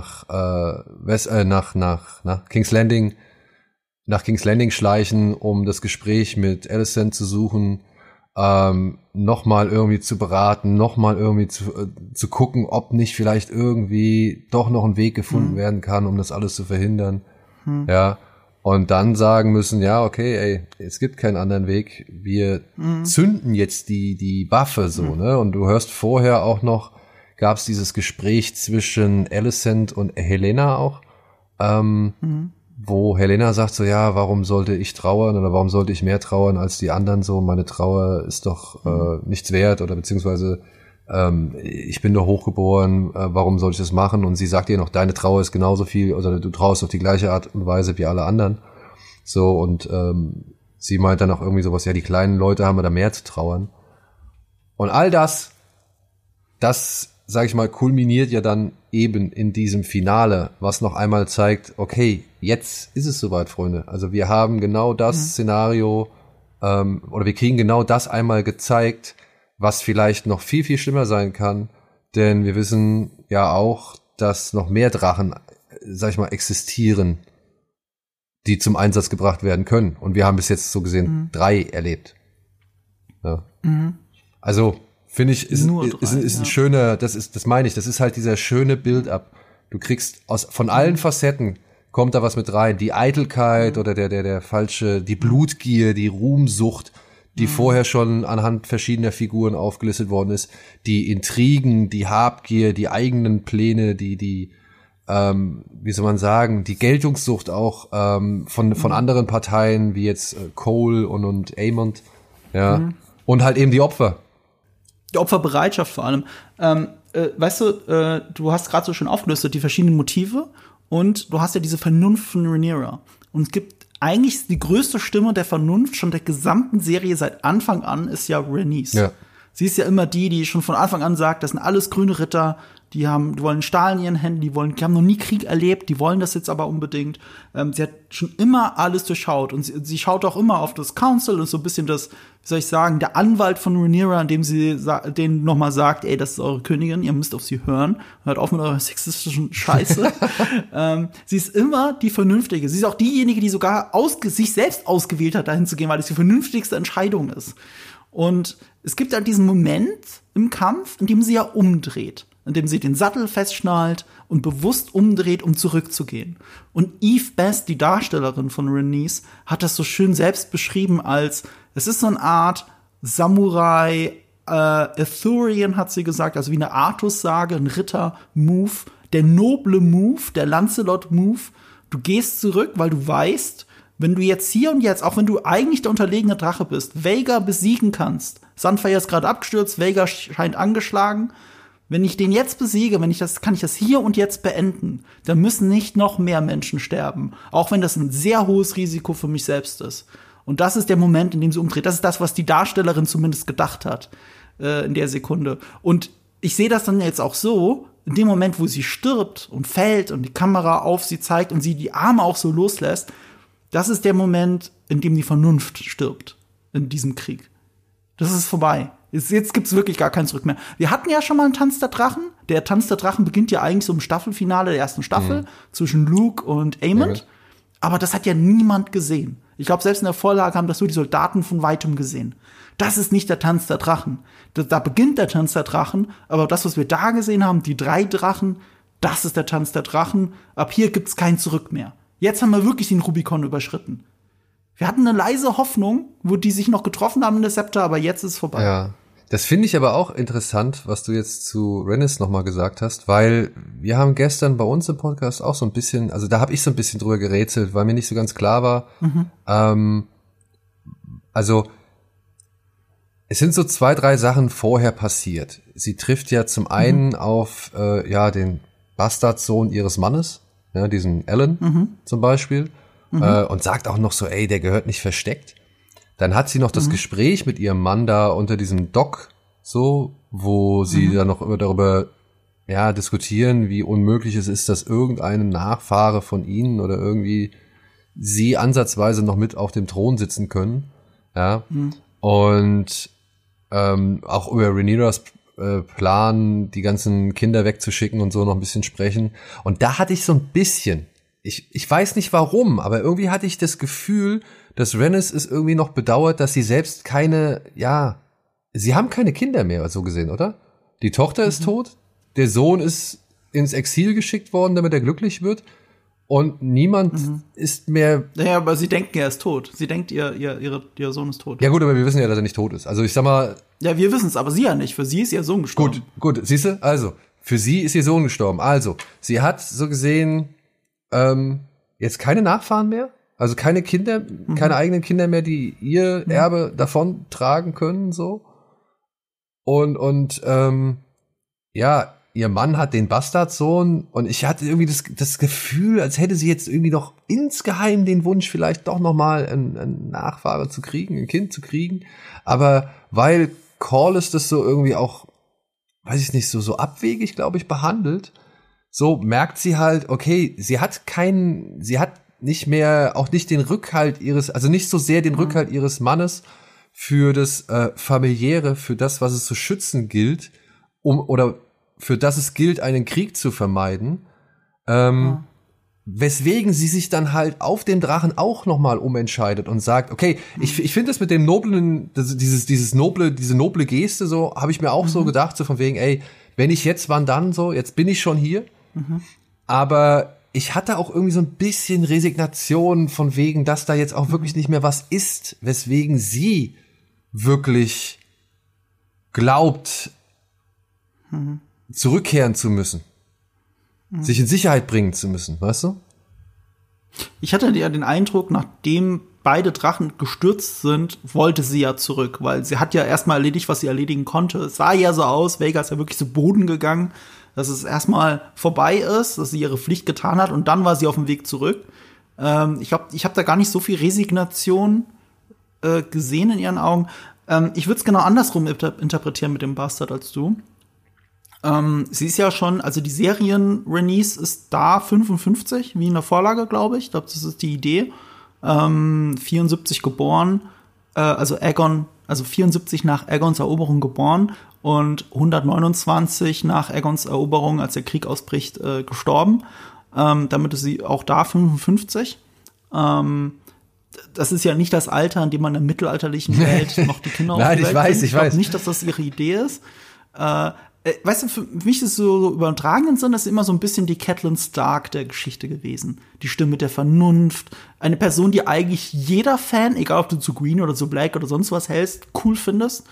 King's Landing schleichen, um das Gespräch mit Alicent zu suchen, nochmal irgendwie zu beraten, nochmal irgendwie zu gucken, ob nicht vielleicht irgendwie doch noch ein Weg gefunden werden kann, um das alles zu verhindern. Ja, und dann sagen müssen, ja, okay, ey, es gibt keinen anderen Weg, wir zünden jetzt die Waffe so, ne? Und du hörst vorher auch noch, gab's dieses Gespräch zwischen Alicent und Helena auch, wo Helena sagt so, ja, warum sollte ich trauern oder warum sollte ich mehr trauern als die anderen so, meine Trauer ist doch nichts wert oder beziehungsweise ich bin doch hochgeboren, warum soll ich das machen? Und sie sagt ihr noch, deine Trauer ist genauso viel, oder du trauerst auf die gleiche Art und Weise wie alle anderen. So, und sie meint dann auch irgendwie sowas, ja, die kleinen Leute haben da mehr zu trauern. Und all das sag ich mal, kulminiert ja dann eben in diesem Finale, was noch einmal zeigt, okay, jetzt ist es soweit, Freunde. Also wir haben genau das Szenario, oder wir kriegen genau das einmal gezeigt, was vielleicht noch viel, viel schlimmer sein kann. Denn wir wissen ja auch, dass noch mehr Drachen, sag ich mal, existieren, die zum Einsatz gebracht werden können. Und wir haben bis jetzt so gesehen 3 erlebt. Ja. Also, finde ich, ist ein schöner, das meine ich, das ist halt dieser schöne Build-up. Du kriegst von allen Facetten kommt da was mit rein. Die Eitelkeit oder der falsche, die Blutgier, die Ruhmsucht, die vorher schon anhand verschiedener Figuren aufgelistet worden ist, die Intrigen, die Habgier, die eigenen Pläne, die wie soll man sagen, die Geltungssucht auch von anderen Parteien, wie jetzt Cole und Aemond, ja, und halt eben die Opfer. Die Opferbereitschaft vor allem. Weißt du, du hast gerade so schön aufgelistet, die verschiedenen Motive, und du hast ja diese Vernunft von Rhaenyra. Und es gibt eigentlich die größte Stimme der Vernunft schon der gesamten Serie seit Anfang an ist ja Rhaenys. Ja. Sie ist ja immer die schon von Anfang an sagt, das sind alles grüne Ritter, die wollen Stahl in ihren Händen, die haben noch nie Krieg erlebt, die wollen das jetzt aber unbedingt. Sie hat schon immer alles durchschaut und sie schaut auch immer auf das Council und so ein bisschen das, wie soll ich sagen, der Anwalt von Rhaenyra, indem sie denen nochmal sagt, ey, das ist eure Königin, ihr müsst auf sie hören, hört auf mit eurer sexistischen Scheiße. Sie ist immer die Vernünftige. Sie ist auch diejenige, die sogar sich selbst ausgewählt hat, dahin zu gehen, weil das die vernünftigste Entscheidung ist. Und es gibt halt diesen Moment im Kampf, in dem sie ja umdreht, in dem sie den Sattel festschnallt und bewusst umdreht, um zurückzugehen. Und Eve Best, die Darstellerin von Rhaenys, hat das so schön selbst beschrieben als, es ist so eine Art Samurai, Arthurian hat sie gesagt, also wie eine Artus-Sage, ein Ritter-Move, der noble Move, der Lancelot-Move. Du gehst zurück, weil du weißt, wenn du jetzt hier und jetzt, auch wenn du eigentlich der unterlegene Drache bist, Vhagar besiegen kannst. Sunfire ist gerade abgestürzt, Vhagar scheint angeschlagen. Wenn ich den jetzt besiege, kann ich das hier und jetzt beenden. Dann müssen nicht noch mehr Menschen sterben. Auch wenn das ein sehr hohes Risiko für mich selbst ist. Und das ist der Moment, in dem sie umdreht. Das ist das, was die Darstellerin zumindest gedacht hat, in der Sekunde. Und ich sehe das dann jetzt auch so, in dem Moment, wo sie stirbt und fällt und die Kamera auf sie zeigt und sie die Arme auch so loslässt, das ist der Moment, in dem die Vernunft stirbt in diesem Krieg. Das ist vorbei. Jetzt gibt's wirklich gar kein Zurück mehr. Wir hatten ja schon mal einen Tanz der Drachen. Der Tanz der Drachen beginnt ja eigentlich so im Staffelfinale der ersten Staffel zwischen Luke und Aemond. Aber das hat ja niemand gesehen. Ich glaube, selbst in der Vorlage haben das nur die Soldaten von Weitem gesehen. Das ist nicht der Tanz der Drachen. Da beginnt der Tanz der Drachen. Aber das, was wir da gesehen haben, die 3 Drachen, das ist der Tanz der Drachen. Ab hier gibt's kein Zurück mehr. Jetzt haben wir wirklich den Rubikon überschritten. Wir hatten eine leise Hoffnung, wo die sich noch getroffen haben in der Scepter, aber jetzt ist es vorbei. Ja, das finde ich aber auch interessant, was du jetzt zu Rhaenys nochmal gesagt hast, weil wir haben gestern bei uns im Podcast auch so ein bisschen, also da habe ich so ein bisschen drüber gerätselt, weil mir nicht so ganz klar war. Also es sind so 2, 3 Sachen vorher passiert. Sie trifft ja zum einen auf den Bastardsohn ihres Mannes, ja, diesen Alan zum Beispiel, und sagt auch noch so, ey, der gehört nicht versteckt. Dann hat sie noch das Gespräch mit ihrem Mann da unter diesem Dock, so, wo sie dann noch darüber diskutieren, wie unmöglich es ist, dass irgendein Nachfahre von ihnen oder irgendwie sie ansatzweise noch mit auf dem Thron sitzen können. Ja. Und auch über Rhaenyras Plan, die ganzen Kinder wegzuschicken und so noch ein bisschen sprechen. Und da hatte ich so ein bisschen, ich weiß nicht warum, aber irgendwie hatte ich das Gefühl, dass Rhaenys es irgendwie noch bedauert, dass sie selbst sie haben keine Kinder mehr, so gesehen, oder? Die Tochter ist tot, der Sohn ist ins Exil geschickt worden, damit er glücklich wird. Und niemand ist mehr. Naja, aber sie denken, er ist tot. Sie denkt, ihr Sohn ist tot. Ja gut, aber wir wissen ja, dass er nicht tot ist. Also ich sag mal. Ja, wir wissen es, aber sie ja nicht. Für sie ist ihr Sohn gestorben. Gut, siehst du? Also, für sie ist ihr Sohn gestorben. Also, sie hat so gesehen jetzt keine Nachfahren mehr. Also keine Kinder, keine eigenen Kinder mehr, die ihr Erbe davon tragen können, so. Und ihr Mann hat den Bastardsohn und ich hatte irgendwie das Gefühl, als hätte sie jetzt irgendwie noch insgeheim den Wunsch, vielleicht doch noch mal einen Nachfahre zu kriegen, ein Kind zu kriegen. Aber weil Corlys das so irgendwie auch weiß ich nicht, so abwegig, glaube ich, behandelt. So merkt sie halt, okay, sie hat nicht mehr, auch nicht den Rückhalt also nicht so sehr den Rückhalt ihres Mannes für das Familiäre, für das, was es zu schützen gilt, oder für das es gilt, einen Krieg zu vermeiden, weswegen sie sich dann halt auf den Drachen auch nochmal umentscheidet und sagt, okay, ich finde das mit dem noblen, diese noble Geste, so, habe ich mir auch so gedacht, so von wegen, ey, wenn ich jetzt, wann dann, so, jetzt bin ich schon hier. Aber ich hatte auch irgendwie so ein bisschen Resignation von wegen, dass da jetzt auch wirklich nicht mehr was ist, weswegen sie wirklich glaubt, zurückkehren zu müssen. Sich in Sicherheit bringen zu müssen, weißt du? Ich hatte ja den Eindruck, nachdem beide Drachen gestürzt sind, wollte sie ja zurück, weil sie hat ja erstmal erledigt, was sie erledigen konnte. Es sah ja so aus, Vhagar ist ja wirklich zu Boden gegangen, dass es erstmal vorbei ist, dass sie ihre Pflicht getan hat und dann war sie auf dem Weg zurück. Ich glaube, ich habe da gar nicht so viel Resignation gesehen in ihren Augen. Ich würde es genau andersrum interpretieren mit dem Bastard als du. Sie ist ja schon, also die Serien-Release ist da 55, wie in der Vorlage, glaube ich. Ich glaube, das ist die Idee. 74 geboren, also 74 nach Aegons Eroberung geboren und 129 nach Aegons Eroberung, als der Krieg ausbricht, gestorben. Damit ist sie auch da 55. Das ist ja nicht das Alter, in dem man in der mittelalterlichen Welt noch die Kinder auf die Welt bringt. Ich weiß nicht, dass das ihre Idee ist. Weißt du, für mich ist so übertragenen Sinn, das ist immer so ein bisschen die Catelyn Stark der Geschichte gewesen. Die Stimme der Vernunft. Eine Person, die eigentlich jeder Fan, egal ob du zu Green oder zu Black oder sonst was hältst, cool findest.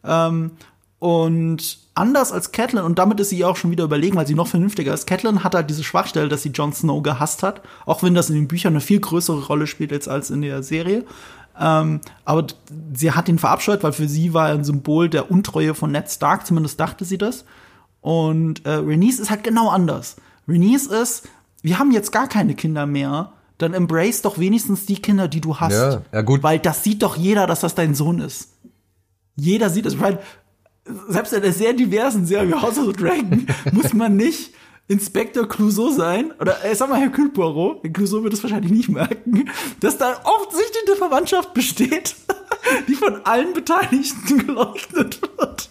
Und anders als Catelyn, und damit ist sie auch schon wieder überlegen, weil sie noch vernünftiger ist. Catelyn hat halt diese Schwachstelle, dass sie Jon Snow gehasst hat, auch wenn das in den Büchern eine viel größere Rolle spielt jetzt als in der Serie. Aber sie hat ihn verabscheut, weil für sie war er ein Symbol der Untreue von Ned Stark, zumindest dachte sie das. Und Rhaenys ist halt genau anders. Rhaenys ist, wir haben jetzt gar keine Kinder mehr, dann embrace doch wenigstens die Kinder, die du hast. Ja, gut. Weil das sieht doch jeder, dass das dein Sohn ist. Jeder sieht es, weil selbst in der sehr diversen Serie House of the Dragon muss man nicht Inspektor Clouseau sein, oder sag mal Herr Poirot, Herr Clouseau wird es wahrscheinlich nicht merken, dass da offensichtlich eine Verwandtschaft besteht, die von allen Beteiligten geleugnet wird.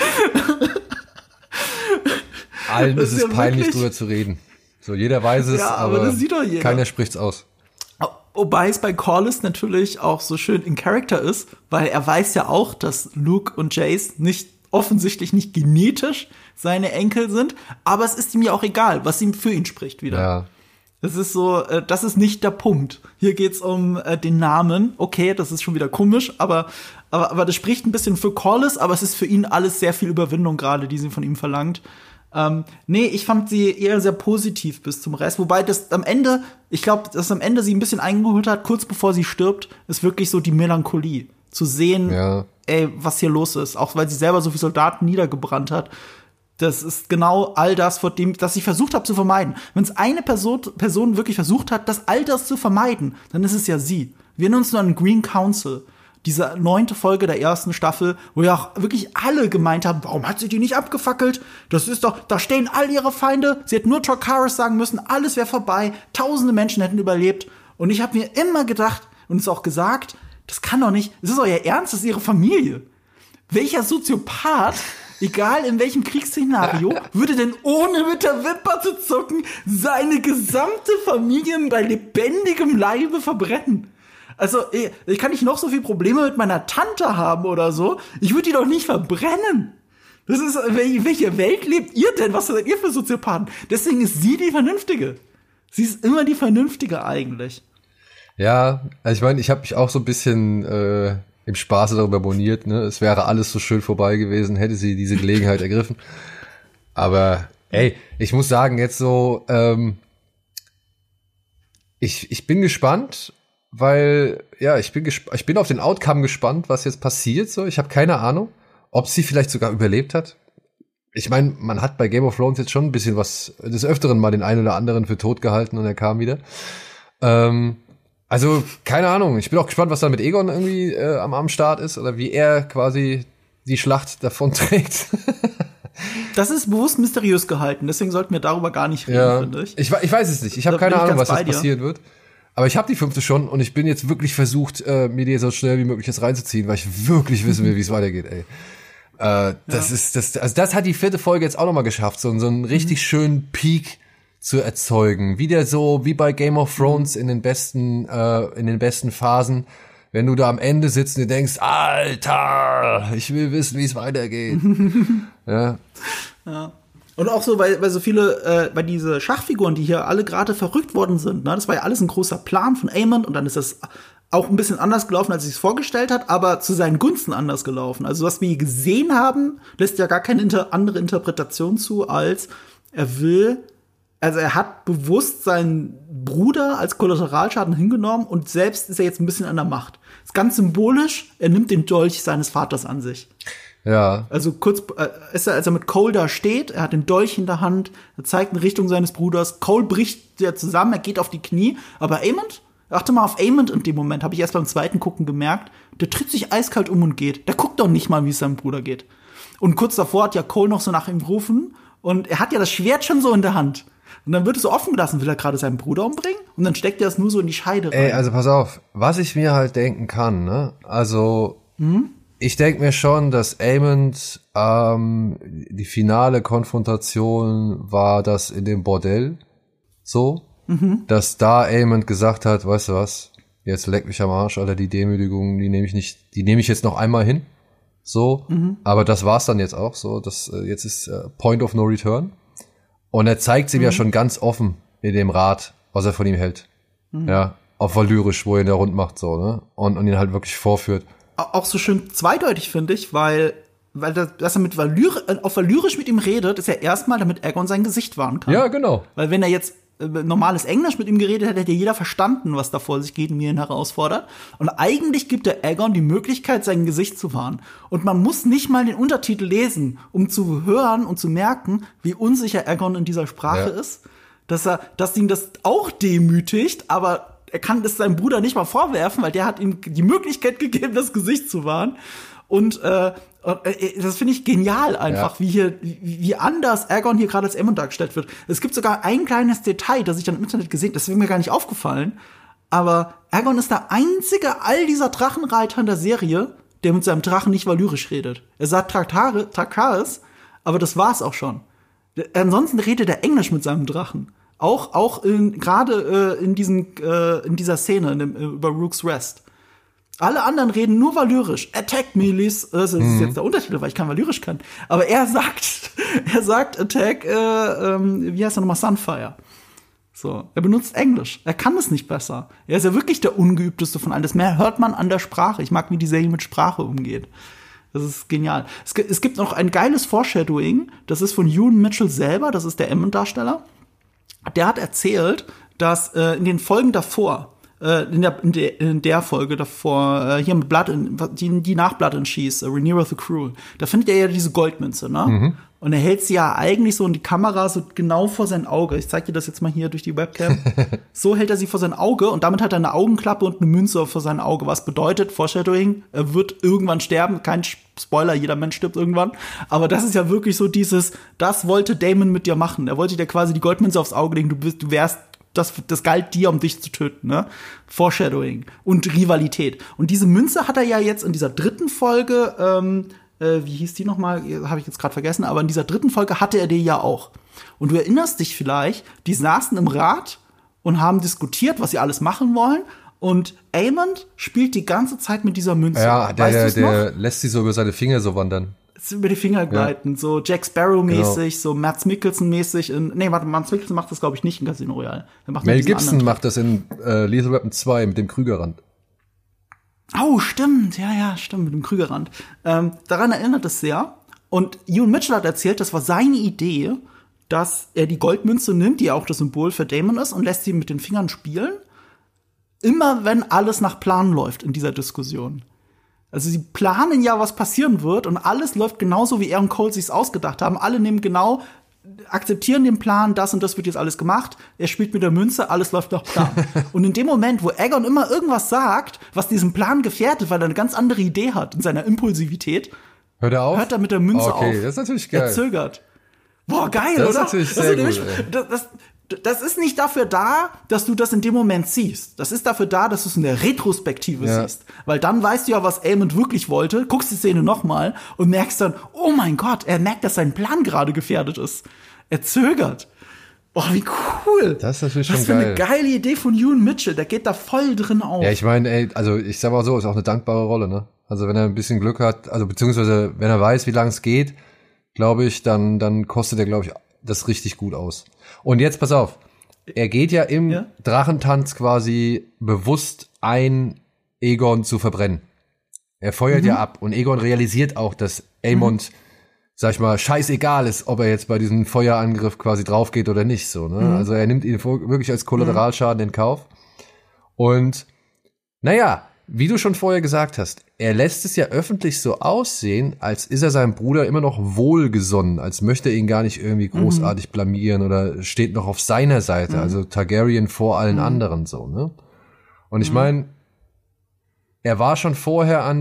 Allen ist es peinlich, drüber zu reden. So, jeder weiß es, ja, aber das sieht doch jeder. Keiner spricht's aus. Wobei es bei Corlys natürlich auch so schön in Character ist, weil er weiß ja auch, dass Luke und Jace offensichtlich nicht genetisch seine Enkel sind, aber es ist ihm ja auch egal, was ihm für ihn spricht wieder. Ja. Das ist so, das ist nicht der Punkt. Hier geht's um den Namen. Okay, das ist schon wieder komisch, aber das spricht ein bisschen für Corlys, aber es ist für ihn alles sehr viel Überwindung gerade, die sie von ihm verlangt. Nee, ich fand sie eher sehr positiv bis zum Rest. Wobei das am Ende, ich glaube, dass am Ende sie ein bisschen eingeholt hat, kurz bevor sie stirbt, ist wirklich so die Melancholie. Zu sehen, ey, was hier los ist. Auch weil sie selber so viele Soldaten niedergebrannt hat. Das ist genau all das, vor dem, das ich versucht habe zu vermeiden. Wenn es eine Person wirklich versucht hat, all das zu vermeiden, dann ist es ja sie. Wir erinnern uns nur an Green Council. Diese 9. Folge der ersten Staffel, wo ja auch wirklich alle gemeint haben, warum hat sie die nicht abgefackelt? Das ist doch, da stehen all ihre Feinde. Sie hätte nur Torcaris sagen müssen, alles wäre vorbei. Tausende Menschen hätten überlebt. Und ich habe mir immer gedacht und es auch gesagt, das kann doch nicht, es ist euer Ernst, das ist ihre Familie. Welcher Soziopath, egal in welchem Kriegsszenario, würde denn ohne mit der Wimper zu zucken seine gesamte Familie bei lebendigem Leibe verbrennen? Also, ich kann nicht noch so viel Probleme mit meiner Tante haben oder so. Ich würde die doch nicht verbrennen. Das ist, welche Welt lebt ihr denn? Was seid ihr für Soziopathen? Deswegen ist sie die Vernünftige. Sie ist immer die Vernünftige eigentlich. Ja, also ich meine, ich habe mich auch so ein bisschen im Spaße darüber moniert, ne? Es wäre alles so schön vorbei gewesen, hätte sie diese Gelegenheit ergriffen. Aber, ey, ich muss sagen, jetzt so, ich bin gespannt, weil, ja, ich bin auf den Outcome gespannt, was jetzt passiert, so. Ich habe keine Ahnung, ob sie vielleicht sogar überlebt hat. Ich meine, man hat bei Game of Thrones jetzt schon ein bisschen was, des Öfteren mal den einen oder anderen für tot gehalten und er kam wieder. Also, keine Ahnung. Ich bin auch gespannt, was da mit Aegon irgendwie am Start ist oder wie er quasi die Schlacht davon trägt. Das ist bewusst mysteriös gehalten, deswegen sollten wir darüber gar nicht reden, finde ich. Ich weiß es nicht. Ich habe keine Ahnung, was jetzt passieren wird. Aber ich habe die 5. schon und ich bin jetzt wirklich versucht, mir die so schnell wie möglich jetzt reinzuziehen, weil ich wirklich wissen will, wie es weitergeht, ey. Das hat die 4. Folge jetzt auch nochmal geschafft, so einen richtig schönen Peak zu erzeugen. Wieder so wie bei Game of Thrones in den besten Phasen, wenn du da am Ende sitzt und dir denkst, Alter, ich will wissen, wie es weitergeht. Ja. Und auch so, weil so viele, weil diese Schachfiguren, die hier alle gerade verrückt worden sind, ne, das war ja alles ein großer Plan von Aemon und dann ist das auch ein bisschen anders gelaufen, als er es vorgestellt hat, aber zu seinen Gunsten anders gelaufen. Also was wir hier gesehen haben, lässt ja gar keine andere Interpretation zu, als er hat bewusst seinen Bruder als Kollateralschaden hingenommen und selbst ist er jetzt ein bisschen an der Macht. Das ist ganz symbolisch, er nimmt den Dolch seines Vaters an sich. Ja. Also kurz, als er mit Cole da steht, er hat den Dolch in der Hand, er zeigt in Richtung seines Bruders, Cole bricht ja zusammen, er geht auf die Knie, aber Aemond, achte mal auf Aemond in dem Moment, habe ich erst beim zweiten Gucken gemerkt, der tritt sich eiskalt um und geht. Der guckt doch nicht mal, wie es seinem Bruder geht. Und kurz davor hat ja Cole noch so nach ihm gerufen und er hat ja das Schwert schon so in der Hand. Und dann wird es so offen gelassen, will er gerade seinen Bruder umbringen? Und dann steckt er es nur so in die Scheide rein. Ey, also pass auf, was ich mir halt denken kann, ne? Also, ich denke mir schon, dass Aemond die finale Konfrontation war das in dem Bordell so, dass da Aemond gesagt hat, weißt du was, jetzt leck mich am Arsch, Alter, die Demütigung, die nehme ich jetzt noch einmal hin, so, aber das war's dann jetzt auch so, jetzt ist Point of No Return und er zeigt ihm ja schon ganz offen in dem Rat, was er von ihm hält, ja, auf Valyrisch, wo er ihn da rund macht, so, ne, und ihn halt wirklich vorführt. Auch so schön zweideutig, finde ich, weil dass er auf Valyrisch mit ihm redet, ist ja erstmal, damit Aegon sein Gesicht wahren kann. Ja, genau. Weil wenn er jetzt normales Englisch mit ihm geredet hätte, hätte jeder verstanden, was da vor sich geht und ihn herausfordert. Und eigentlich gibt der Aegon die Möglichkeit, sein Gesicht zu wahren. Und man muss nicht mal den Untertitel lesen, um zu hören und zu merken, wie unsicher Aegon in dieser Sprache ist. Dass ihn das auch demütigt, aber er kann das seinem Bruder nicht mal vorwerfen, weil der hat ihm die Möglichkeit gegeben, das Gesicht zu wahren. Und das finde ich genial einfach, wie anders Aegon hier gerade als Aemond dargestellt wird. Es gibt sogar ein kleines Detail, das ich dann im Internet gesehen habe, das ist mir gar nicht aufgefallen. Aber Aegon ist der einzige all dieser Drachenreiter in der Serie, der mit seinem Drachen nicht valyrisch redet. Er sagt Trakaris, aber das war's auch schon. Ansonsten redet er Englisch mit seinem Drachen. Auch gerade in dieser Szene über Rook's Rest. Alle anderen reden nur valyrisch. Attack me, Liz. Das ist jetzt der Untertitel, weil ich kein Valyrisch kann. Aber er sagt Attack, wie heißt er nochmal? Sunfire. So, er benutzt Englisch. Er kann es nicht besser. Er ist ja wirklich der Ungeübteste von allen. Das mehr hört man an der Sprache. Ich mag, wie die Serie mit Sprache umgeht. Das ist genial. Es gibt noch ein geiles Foreshadowing. Das ist von Ewan Mitchell selber. Das ist der Aemond-Darsteller. Der hat erzählt, dass in den Folgen davor, in der Folge davor, hier mit die nach Blood and Cheese, Rhaenyra the Cruel, da findet er ja diese Goldmünze, ne? Und er hält sie ja eigentlich so in die Kamera so genau vor sein Auge. Ich zeig dir das jetzt mal hier durch die Webcam. So hält er sie vor sein Auge und damit hat er eine Augenklappe und eine Münze vor sein Auge. Was bedeutet, Foreshadowing, er wird irgendwann sterben. Kein Spoiler, jeder Mensch stirbt irgendwann. Aber das ist ja wirklich so das wollte Daemon mit dir machen. Er wollte dir quasi die Goldmünze aufs Auge legen. Du wärst, das galt dir, um dich zu töten, ne? Foreshadowing und Rivalität. Und diese Münze hat er ja jetzt in dieser 3. Folge, wie hieß die nochmal? Habe ich jetzt gerade vergessen, aber in dieser 3. Folge hatte er die ja auch. Und du erinnerst dich vielleicht, die saßen im Rat und haben diskutiert, was sie alles machen wollen. Und Aemond spielt die ganze Zeit mit dieser Münze. Ja, der lässt sie so über seine Finger so wandern. Über die Finger gleiten, so Jack Sparrow-mäßig, so Mads Mikkelsen-mäßig. Mads Mikkelsen macht das, glaube ich, nicht in Casino Royale. Mel Gibson macht das in Lethal Weapon 2 mit dem Krügerrand. Oh, stimmt, ja, stimmt, mit dem Krügerrand. Daran erinnert es sehr. Und Ewan Mitchell hat erzählt, das war seine Idee, dass er die Goldmünze nimmt, die ja auch das Symbol für Daemon ist, und lässt sie mit den Fingern spielen. Immer wenn alles nach Plan läuft in dieser Diskussion. Also sie planen ja, was passieren wird, und alles läuft genauso, wie er und Cole sich's ausgedacht haben. Alle akzeptieren den Plan, das und das wird jetzt alles gemacht. Er spielt mit der Münze, alles läuft nach Plan. Und in dem Moment, wo Aegon immer irgendwas sagt, was diesen Plan gefährdet, weil er eine ganz andere Idee hat in seiner Impulsivität, Hört er auf? Hört er mit der Münze auf. Okay, das ist natürlich geil. Er zögert. Boah, geil, das oder? Das ist natürlich sehr gut. Das ist nicht dafür da, dass du das in dem Moment siehst. Das ist dafür da, dass du es in der Retrospektive siehst. Weil dann weißt du ja, was Aemond wirklich wollte, guckst die Szene nochmal und merkst dann, oh mein Gott, er merkt, dass sein Plan gerade gefährdet ist. Er zögert. Boah, wie cool. Das ist natürlich schon geil. Was für eine geile Idee von Ewan Mitchell. Der geht da voll drin auf. Ja, ich meine, also ich sag mal so, ist auch eine dankbare Rolle, ne? Also wenn er ein bisschen Glück hat, also beziehungsweise wenn er weiß, wie lang es geht, glaube ich, dann kostet er, glaube ich, das richtig gut aus. Und jetzt pass auf, er geht ja im Drachentanz quasi bewusst ein, Aegon zu verbrennen. Er feuert ja ab und Aegon realisiert auch, dass Aemond, sag ich mal, scheißegal ist, ob er jetzt bei diesem Feuerangriff quasi drauf geht oder nicht, so, ne? Also er nimmt ihn wirklich als Kollateralschaden in Kauf. Und, naja, wie du schon vorher gesagt hast, er lässt es ja öffentlich so aussehen, als ist er seinem Bruder immer noch wohlgesonnen, als möchte er ihn gar nicht irgendwie großartig blamieren oder steht noch auf seiner Seite, also Targaryen vor allen anderen, so, ne? Und ich meine, er war schon vorher an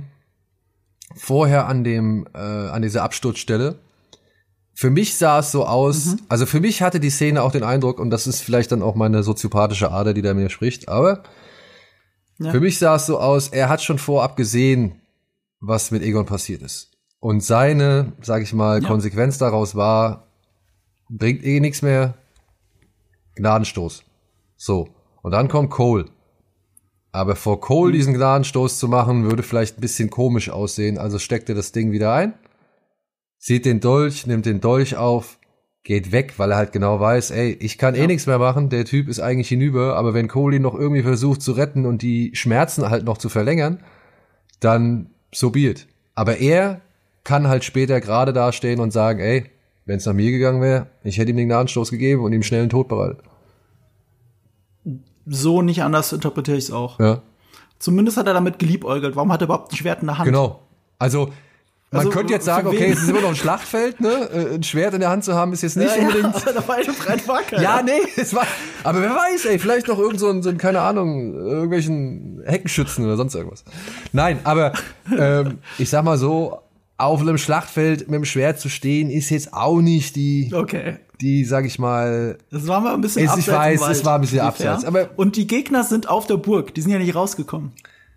dieser Absturzstelle. Für mich sah es so aus, also für mich hatte die Szene auch den Eindruck, und das ist vielleicht dann auch meine soziopathische Ader, die da mir spricht, aber für mich sah es so aus, er hat schon vorab gesehen, was mit Aegon passiert ist. Und seine, sag ich mal, Konsequenz daraus war, bringt nichts mehr, Gnadenstoß. So. Und dann kommt Cole. Aber vor Cole diesen Gnadenstoß zu machen, würde vielleicht ein bisschen komisch aussehen. Also steckt er das Ding wieder ein, sieht den Dolch, nimmt den Dolch auf, geht weg, weil er halt genau weiß, ey, ich kann nichts mehr machen, der Typ ist eigentlich hinüber, aber wenn Cole ihn noch irgendwie versucht zu retten und die Schmerzen halt noch zu verlängern, dann so be it. Aber er kann halt später gerade dastehen und sagen, ey, wenn es nach mir gegangen wäre, ich hätte ihm den Gnadenstoß gegeben und ihm schnell einen Tod bereitet. So nicht anders interpretiere ich es auch. Ja. Zumindest hat er damit geliebäugelt. Warum hat er überhaupt ein Schwert in der Hand? Genau. Also man könnte jetzt sagen, okay, es ist immer noch ein Schlachtfeld, ne? Ein Schwert in der Hand zu haben, ist jetzt nicht unbedingt. Aber da war eine Breitwackel. Ja, nee, es war. Aber wer weiß, ey, vielleicht noch irgend so ein, keine Ahnung, irgendwelchen Heckenschützen oder sonst irgendwas. Nein, aber ich sag mal so, auf einem Schlachtfeld mit dem Schwert zu stehen, ist jetzt auch nicht die, sag ich mal. Das war mal ein bisschen abseits. Ich weiß, es war ein bisschen abseits. Aber und die Gegner sind auf der Burg, die sind ja nicht rausgekommen.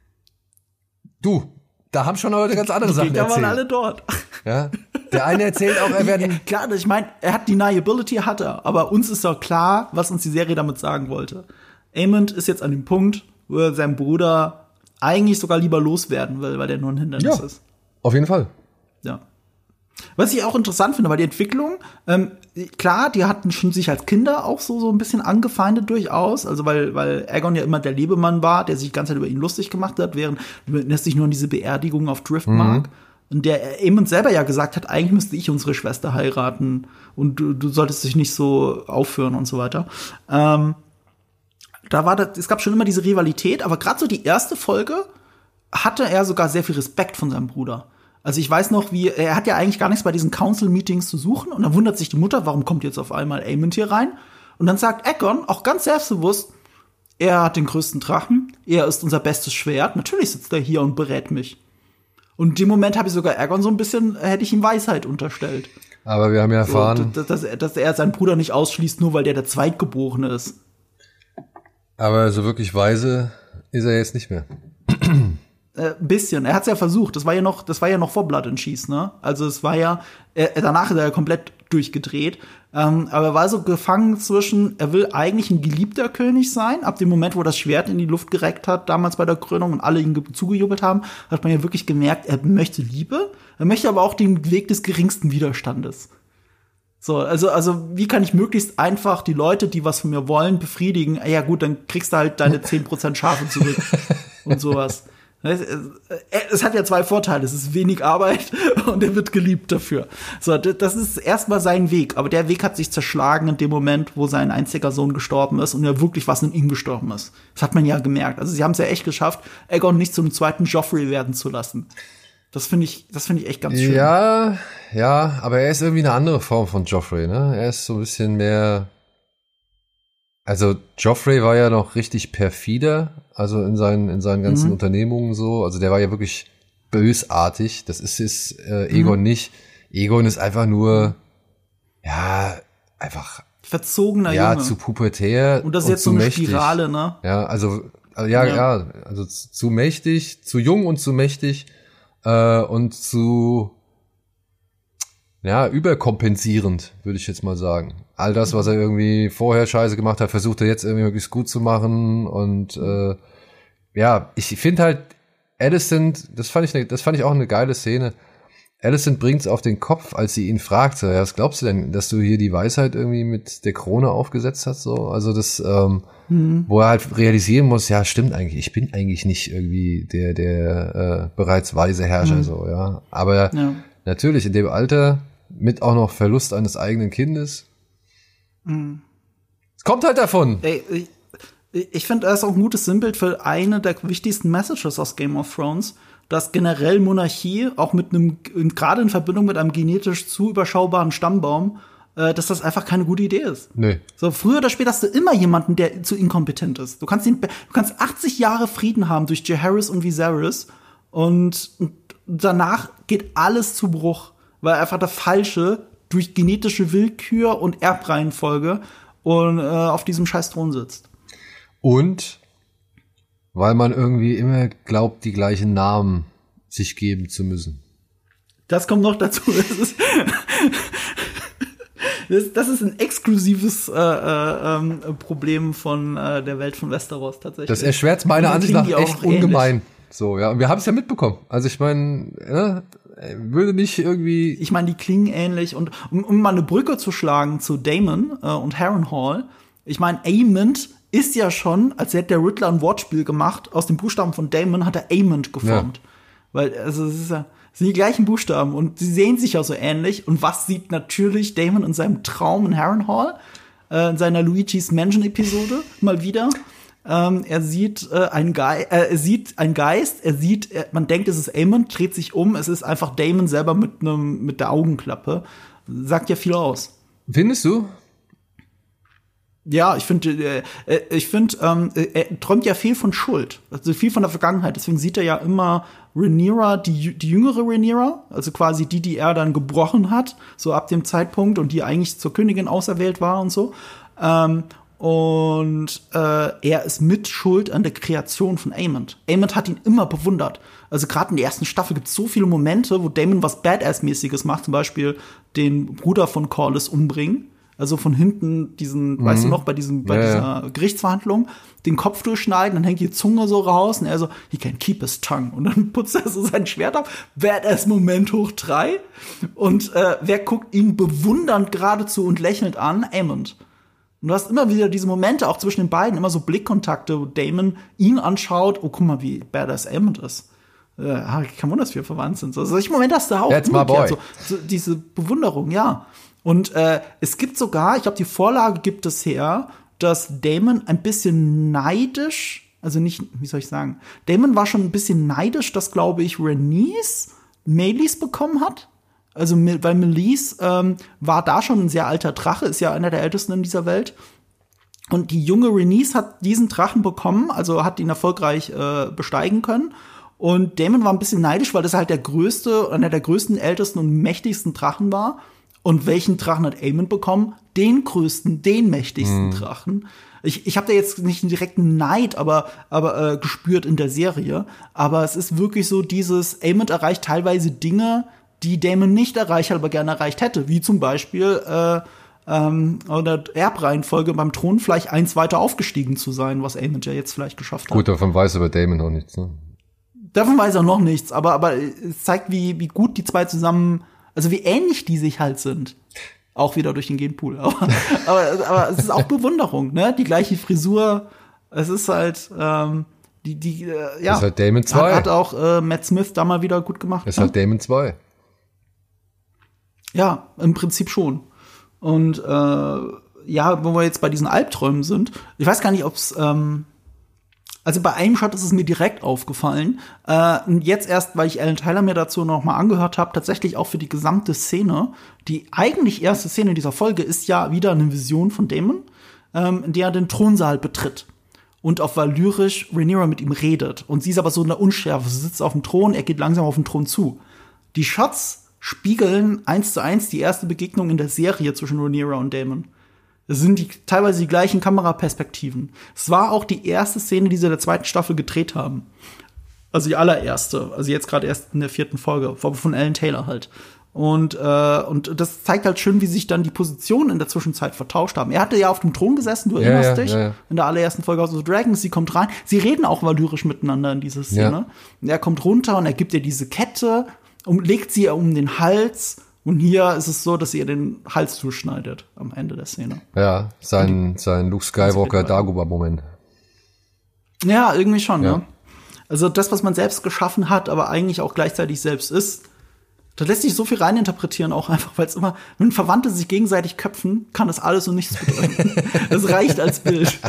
Da haben schon Leute ganz andere Sachen erzählt. Die waren alle dort. Ja. Der eine erzählt auch, er werden. Klar, ich meine, er hat Deniability, hat er. Aber uns ist doch klar, was uns die Serie damit sagen wollte. Aemond ist jetzt an dem Punkt, wo er seinem Bruder eigentlich sogar lieber loswerden will, weil der nur ein Hindernis ist. Auf jeden Fall. Ja. Was ich auch interessant finde, weil die Entwicklung, klar, die hatten schon sich als Kinder auch so ein bisschen angefeindet durchaus, also weil Aegon ja immer der Lebemann war, der sich die ganze Zeit über ihn lustig gemacht hat, während er sich nur an diese Beerdigung auf Driftmark, und der Aemond selber ja gesagt hat, eigentlich müsste ich unsere Schwester heiraten und du solltest dich nicht so aufführen und so weiter. Es gab schon immer diese Rivalität, aber gerade so die erste Folge hatte er sogar sehr viel Respekt von seinem Bruder. Also ich weiß noch, er hat ja eigentlich gar nichts bei diesen Council-Meetings zu suchen und dann wundert sich die Mutter, warum kommt jetzt auf einmal Aemond hier rein? Und dann sagt Aegon, auch ganz selbstbewusst, er hat den größten Drachen, er ist unser bestes Schwert, natürlich sitzt er hier und berät mich. Und in dem Moment habe ich sogar Aegon so ein bisschen, hätte ich ihm Weisheit unterstellt. Aber wir haben ja erfahren, so, dass er seinen Bruder nicht ausschließt, nur weil der Zweitgeborene ist. Aber so wirklich weise ist er jetzt nicht mehr. Ein bisschen. Er hat's ja versucht. Das war ja noch vor Blood and Cheese, ne? Also es war ja, danach ist er ja komplett durchgedreht. Aber er war so gefangen zwischen, er will eigentlich ein geliebter König sein. Ab dem Moment, wo das Schwert in die Luft gereckt hat, damals bei der Krönung und alle ihm zugejubelt haben, hat man ja wirklich gemerkt, er möchte Liebe. Er möchte aber auch den Weg des geringsten Widerstandes. So, also wie kann ich möglichst einfach die Leute, die was von mir wollen, befriedigen? Ja gut, dann kriegst du halt deine 10% Schafe zurück und sowas. Es hat ja zwei Vorteile. Es ist wenig Arbeit und er wird geliebt dafür. So, das ist erstmal sein Weg. Aber der Weg hat sich zerschlagen in dem Moment, wo sein einziger Sohn gestorben ist und ja wirklich was in ihm gestorben ist. Das hat man ja gemerkt. Also sie haben es ja echt geschafft, Aegon nicht zum zweiten Joffrey werden zu lassen. Das finde ich echt ganz schön. Ja, aber er ist irgendwie eine andere Form von Joffrey, ne? Er ist so ein bisschen mehr. Also Joffrey war ja noch richtig perfider, also in seinen ganzen Unternehmungen so. Also der war ja wirklich bösartig. Das ist Aegon nicht. Aegon ist einfach nur, einfach verzogener Junge. zu pubertär und das ist jetzt so eine mächtig. Spirale, ne? Ja, also zu mächtig, zu jung und zu mächtig und zu überkompensierend, würde ich jetzt mal sagen. All das, was er irgendwie vorher scheiße gemacht hat, versucht er jetzt irgendwie möglichst gut zu machen und ich finde halt Alicent, das fand ich auch eine geile Szene. Alicent bringt's auf den Kopf, als sie ihn fragte, was glaubst du denn, dass du hier die Weisheit irgendwie mit der Krone aufgesetzt hast, so? Also das, wo er halt realisieren muss, ja, stimmt eigentlich, ich bin eigentlich nicht irgendwie der bereits weise Herrscher, so, ja. Aber natürlich in dem Alter, mit auch noch Verlust eines eigenen Kindes, es kommt halt davon. Ey, ich finde, das ist auch ein gutes Sinnbild für eine der wichtigsten Messages aus Game of Thrones, dass generell Monarchie auch mit gerade in Verbindung mit einem genetisch zu überschaubaren Stammbaum, dass das einfach keine gute Idee ist. Nee. So, früher oder später hast du immer jemanden, der zu inkompetent ist. Du kannst 80 Jahre Frieden haben durch Jaehaerys und Viserys und danach geht alles zu Bruch, weil einfach der Falsche durch genetische Willkür und Erbreihenfolge und auf diesem scheiß Thron sitzt. Und weil man irgendwie immer glaubt, die gleichen Namen sich geben zu müssen. Das kommt noch dazu. Das ist ein exklusives Problem von der Welt von Westeros tatsächlich. Das erschwert meiner Ansicht nach echt ungemein. So, ja, und wir haben es ja mitbekommen. Also ich meine, würde nicht irgendwie. Ich meine, die klingen ähnlich. Und um mal eine Brücke zu schlagen zu Daemon und Harrenhal, ich meine, Aemond ist ja schon, als hätte der Riddler ein Wortspiel gemacht, aus dem Buchstaben von Daemon hat er Aemond geformt. Ja. Weil, also es sind die gleichen Buchstaben und sie sehen sich ja so ähnlich. Und was sieht natürlich Daemon in seinem Traum in Harrenhal, in seiner Luigi's Mansion-Episode mal wieder? Er sieht einen Geist, man denkt, es ist Aemond, dreht sich um, es ist einfach Daemon selber mit der Augenklappe. Sagt ja viel aus. Findest du? Ja, ich finde, er träumt ja viel von Schuld, also viel von der Vergangenheit. Deswegen sieht er ja immer Rhaenyra, die jüngere Rhaenyra, also quasi die er dann gebrochen hat, so ab dem Zeitpunkt und die eigentlich zur Königin auserwählt war und so. Er ist mit schuld an der Kreation von Aemond. Aemond hat ihn immer bewundert. Also gerade in der ersten Staffel gibt es so viele Momente, wo Daemon was Badass-mäßiges macht, zum Beispiel den Bruder von Corlys umbringen. Also von hinten weißt du noch, bei dieser Gerichtsverhandlung, den Kopf durchschneiden, dann hängt die Zunge so raus und er so, he can keep his tongue. Und dann putzt er so sein Schwert ab. Badass-Moment hoch 3. Und wer guckt ihn bewundernd geradezu und lächelt an? Aemond. Und du hast immer wieder diese Momente, auch zwischen den beiden, immer so Blickkontakte, wo Daemon ihn anschaut, oh, guck mal, wie badass Aemond ist. Kein Wunder, dass wir verwandt sind. So, solche Momente hast du auch. That's my boy. So, diese Bewunderung, ja. Und es gibt sogar, ich glaube, die Vorlage gibt es her, dass Daemon ein bisschen neidisch, also nicht, wie soll ich sagen, Daemon war schon ein bisschen neidisch, dass, glaube ich, Rhaenys Meleys bekommen hat. Also, weil Meleys war da schon ein sehr alter Drache, ist ja einer der ältesten in dieser Welt. Und die junge Rhaenys hat diesen Drachen bekommen, also hat ihn erfolgreich besteigen können. Und Daemon war ein bisschen neidisch, weil das halt einer der größten, ältesten und mächtigsten Drachen war. Und welchen Drachen hat Aemond bekommen? Den größten, den mächtigsten Drachen. Ich habe da jetzt nicht einen direkten Neid, aber gespürt in der Serie. Aber es ist wirklich so dieses, Aemond erreicht teilweise Dinge, die Daemon nicht erreicht hat, aber gerne erreicht hätte. Wie zum Beispiel oder Erbreihenfolge beim Thron vielleicht eins weiter aufgestiegen zu sein, was Aemond ja jetzt vielleicht geschafft hat. Gut, davon weiß aber Daemon noch nichts, ne? Davon weiß er noch nichts, aber es zeigt, wie gut die zwei zusammen, also wie ähnlich die sich halt sind. Auch wieder durch den Genpool. Aber es ist auch Bewunderung, ne? Die gleiche Frisur. Es ist halt, ja. Das ist halt Daemon 2. Hat auch Matt Smith da mal wieder gut gemacht. Das ist halt Daemon 2. Ja, im Prinzip schon. Und ja, wo wir jetzt bei diesen Albträumen sind, ich weiß gar nicht, ob's also bei einem Shot ist es mir direkt aufgefallen. Und jetzt erst, weil ich Alan Tyler mir dazu noch mal angehört habe, tatsächlich auch für die gesamte Szene. Die eigentlich erste Szene dieser Folge ist ja wieder eine Vision von Daemon, in der er den Thronsaal betritt. und auf Valyrisch Rhaenyra mit ihm redet. Und sie ist aber so in der Unschärfe. Sie sitzt auf dem Thron, er geht langsam auf den Thron zu. Die Shots spiegeln 1:1 die erste Begegnung in der Serie zwischen Rhaenyra und Daemon. Das sind teilweise die gleichen Kameraperspektiven. Es war auch die erste Szene, die sie in der 2. Staffel gedreht haben. Also die allererste. Also jetzt gerade erst in der 4. Folge. Von Alan Taylor halt. Und das zeigt halt schön, wie sich dann die Positionen in der Zwischenzeit vertauscht haben. Er hatte ja auf dem Thron gesessen, du erinnerst dich, in der allerersten Folge House of the Dragons. Sie kommt rein. Sie reden auch valyrisch miteinander in dieser Szene. Ja. Und er kommt runter und er gibt ihr diese Kette und legt sie ihr um den Hals. Und hier ist es so, dass sie ihr den Hals zuschneidet am Ende der Szene. Ja, sein Luke Skywalker Dagobah-Moment. Ja, irgendwie schon, ja. Ne? Also das, was man selbst geschaffen hat, aber eigentlich auch gleichzeitig selbst ist, da lässt sich so viel reininterpretieren, auch einfach, weil es immer, wenn Verwandte sich gegenseitig köpfen, kann das alles und nichts bedeuten. Das reicht als Bild.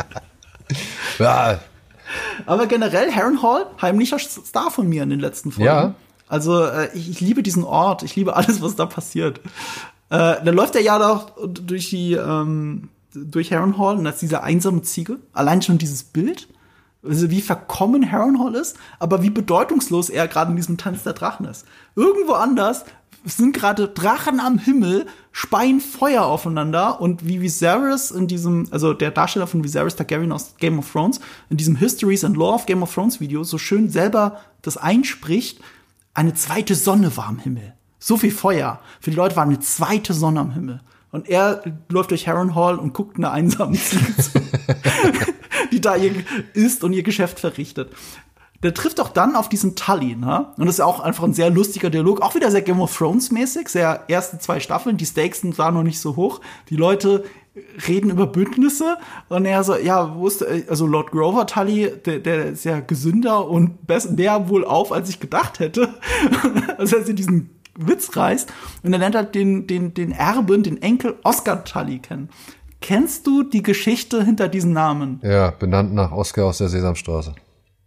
Ja. Aber generell, Harrenhal, heimlicher Star von mir in den letzten Folgen. Ja. Also ich liebe diesen Ort, ich liebe alles, was da passiert. Dann läuft er ja doch durch Harrenhal und das ist diese einsame Ziege. Allein schon dieses Bild, also wie verkommen Harrenhal ist, aber wie bedeutungslos er gerade in diesem Tanz der Drachen ist. Irgendwo anders sind gerade Drachen am Himmel, speien Feuer aufeinander und wie Viserys in diesem, also der Darsteller von Viserys Targaryen aus Game of Thrones, in diesem Histories and Lore of Game of Thrones Video so schön selber das einspricht, eine zweite Sonne war am Himmel. So viel Feuer. Für die Leute war eine zweite Sonne am Himmel. Und er läuft durch Harrenhal und guckt einer einsamen Ziege zu, die da isst und ihr Geschäft verrichtet. Der trifft auch dann auf diesen Tully, ne? Und das ist auch einfach ein sehr lustiger Dialog. Auch wieder sehr Game of Thrones mäßig. Sehr erste 2 Staffeln. Die Stakes sind da noch nicht so hoch. Die Leute reden über Bündnisse. Und er so, ja, also Lord Grover Tully, der ist ja gesünder und mehr wohl auf, als ich gedacht hätte. Also er diesen Witz reißt. Und er lernt halt den Erben, den Enkel Oscar Tully kennen. Kennst du die Geschichte hinter diesen Namen? Ja, benannt nach Oscar aus der Sesamstraße.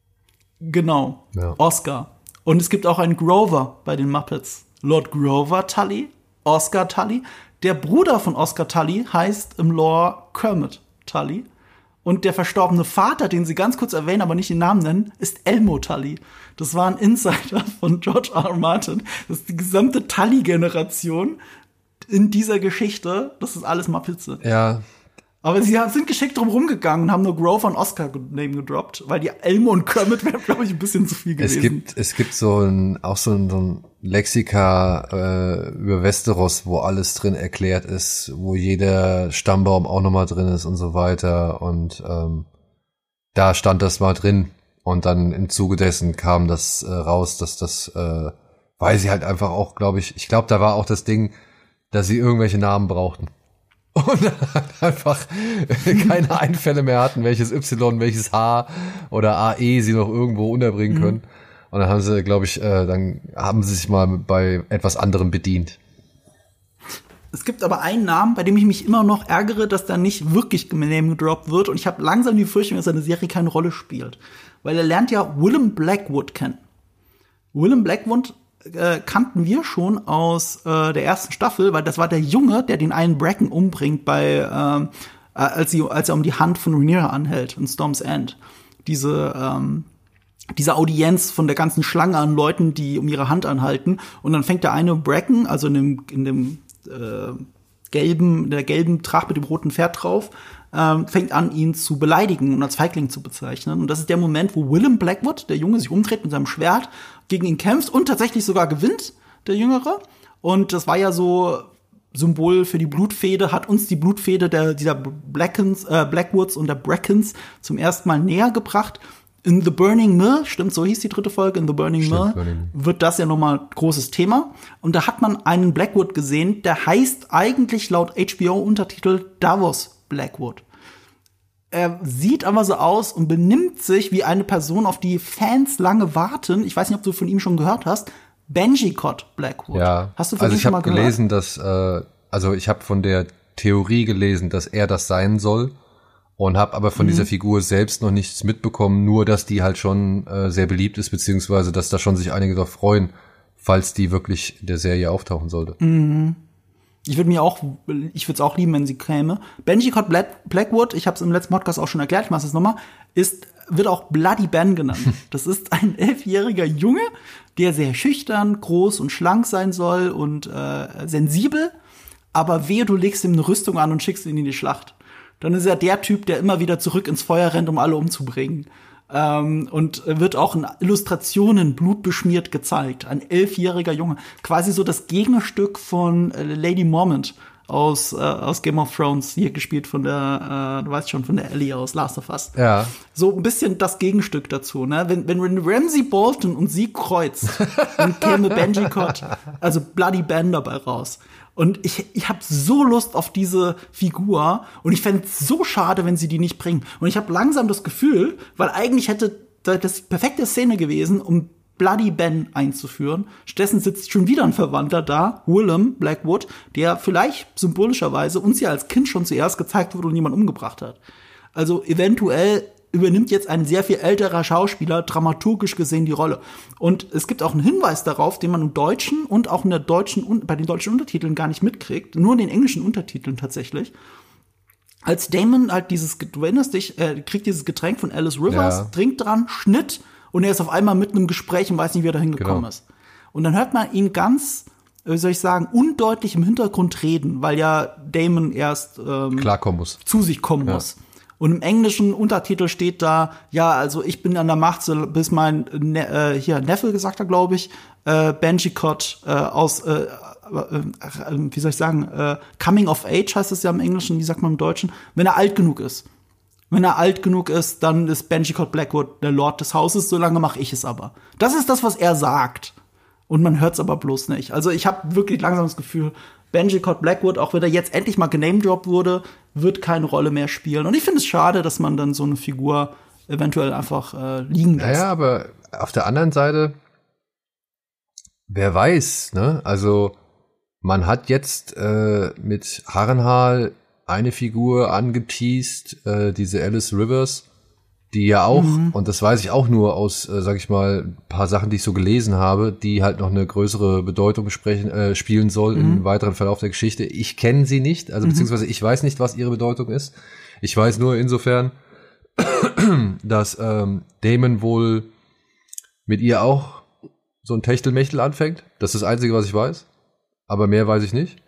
Genau, ja. Oscar. Und es gibt auch einen Grover bei den Muppets. Lord Grover Tully, Oscar Tully. Der Bruder von Oscar Tully heißt im Lore Kermit Tully. Und der verstorbene Vater, den sie ganz kurz erwähnen, aber nicht den Namen nennen, ist Elmo Tully. Das war ein Insider von George R. R. Martin. Das ist die gesamte Tully-Generation in dieser Geschichte. Das ist alles Muppets. Ja. Aber sie sind geschickt drum rumgegangen und haben nur Grover und Oscar Name gedroppt, weil die Elmo und Kermit wären, glaube ich, ein bisschen zu viel gewesen. Es gibt so ein Lexika über Westeros, wo alles drin erklärt ist, wo jeder Stammbaum auch nochmal drin ist und so weiter. Und da stand das mal drin. Und dann im Zuge dessen kam das raus, dass das, weil sie halt einfach auch, glaube ich glaube, da war auch das Ding, dass sie irgendwelche Namen brauchten. Und einfach keine Einfälle mehr hatten, welches Y, welches H oder AE sie noch irgendwo unterbringen können. Und dann haben sie, glaube ich, dann haben sie sich mal bei etwas anderem bedient. Es gibt aber einen Namen, bei dem ich mich immer noch ärgere, dass da nicht wirklich Name gedroppt wird. Und ich habe langsam die Befürchtung, dass seine Serie keine Rolle spielt. Weil er lernt ja Willem Blackwood kennen. Willem Blackwood kannten wir schon aus der ersten Staffel, weil das war der Junge, der den einen Bracken umbringt als er um die Hand von Rhaenyra anhält in Storm's End. Diese Audienz von der ganzen Schlange an Leuten, die um ihre Hand anhalten. Und dann fängt der eine Bracken, also in der gelben Tracht mit dem roten Pferd drauf, fängt an, ihn zu beleidigen und als Feigling zu bezeichnen. Und das ist der Moment, wo Willem Blackwood, der Junge, sich umdreht mit seinem Schwert, gegen ihn kämpft und tatsächlich sogar gewinnt, der Jüngere. Und das war ja so Symbol für die Blutfehde, hat uns die Blutfehde dieser Blackwoods und der Brackens zum ersten Mal näher gebracht. In The Burning Mill, stimmt, so hieß die 3. Folge, in The Burning Mill, wird das ja nochmal großes Thema. Und da hat man einen Blackwood gesehen, der heißt eigentlich laut HBO-Untertitel Davos Blackwood. Er sieht aber so aus und benimmt sich wie eine Person, auf die Fans lange warten. Ich weiß nicht, ob du von ihm schon gehört hast. Benjicott Blackwood. Ja, hast du von ihm schon mal gehört? Gelesen, dass, ich habe von der Theorie gelesen, dass er das sein soll. Und habe aber von dieser Figur selbst noch nichts mitbekommen, nur dass die halt schon sehr beliebt ist, beziehungsweise dass da schon sich einige darauf freuen, falls die wirklich in der Serie auftauchen sollte. Mhm. Ich würde es auch lieben, wenn sie käme. Benji Cott Blackwood, ich habe es im letzten Podcast auch schon erklärt, ich mache es nochmal, wird auch Bloody Ben genannt. Das ist ein 11-jähriger Junge, der sehr schüchtern, groß und schlank sein soll und sensibel. Aber wehe, du legst ihm eine Rüstung an und schickst ihn in die Schlacht. Dann ist er der Typ, der immer wieder zurück ins Feuer rennt, um alle umzubringen. Und wird auch in Illustrationen blutbeschmiert gezeigt. Ein 11-jähriger Junge. Quasi so das Gegenstück von Lady Mormont aus Game of Thrones, hier gespielt von der, du weißt schon, von der Ellie aus Last of Us. Ja. So ein bisschen das Gegenstück dazu, ne? Wenn Ramsay Bolton und sie kreuzt, dann käme Benji Cott, also Bloody Ben dabei raus. Und ich habe so Lust auf diese Figur und ich fände es so schade, wenn sie die nicht bringen. Und ich habe langsam das Gefühl, weil eigentlich hätte das die perfekte Szene gewesen, um Bloody Ben einzuführen. Stattdessen sitzt schon wieder ein Verwandter da, Willem Blackwood, der vielleicht symbolischerweise uns ja als Kind schon zuerst gezeigt wurde und jemand umgebracht hat. Also eventuell übernimmt jetzt ein sehr viel älterer Schauspieler dramaturgisch gesehen die Rolle. Und es gibt auch einen Hinweis darauf, den man im Deutschen und auch in der bei den deutschen Untertiteln gar nicht mitkriegt, nur in den englischen Untertiteln tatsächlich. Als Damon halt du erinnerst dich, kriegt dieses Getränk von Alice Rivers, trinkt dran, Schnitt, und er ist auf einmal mitten im Gespräch und weiß nicht, wie er da hingekommen ist. Und dann hört man ihn ganz, wie soll ich sagen, undeutlich im Hintergrund reden, weil ja Damon erst klarkommen muss, zu sich kommen muss. Und im englischen Untertitel steht da, ja, also ich bin an der Macht, bis mein Neffe gesagt hat, glaube ich, Benji Cott wie soll ich sagen, Coming of Age heißt es ja im Englischen, wie sagt man im Deutschen, wenn er alt genug ist. Wenn er alt genug ist, dann ist Benji Cott Blackwood der Lord des Hauses, solange mache ich es aber. Das ist das, was er sagt. Und man hört es aber bloß nicht. Also ich habe wirklich langsam das Gefühl, Benji Cott Blackwood, auch wenn er jetzt endlich mal genamedroppt wurde, wird keine Rolle mehr spielen. Und ich finde es schade, dass man dann so eine Figur eventuell einfach liegen lässt. Naja, aber auf der anderen Seite, wer weiß, ne? Also man hat jetzt mit Harrenhal eine Figur angeteast, diese Alice Rivers, die ja auch, und das weiß ich auch nur aus, sag ich mal, ein paar Sachen, die ich so gelesen habe, die halt noch eine größere Bedeutung spielen soll im weiteren Verlauf der Geschichte. Ich kenne sie nicht, also beziehungsweise ich weiß nicht, was ihre Bedeutung ist. Ich weiß nur insofern, dass Damon wohl mit ihr auch so ein Techtelmechtel anfängt. Das ist das Einzige, was ich weiß. Aber mehr weiß ich nicht.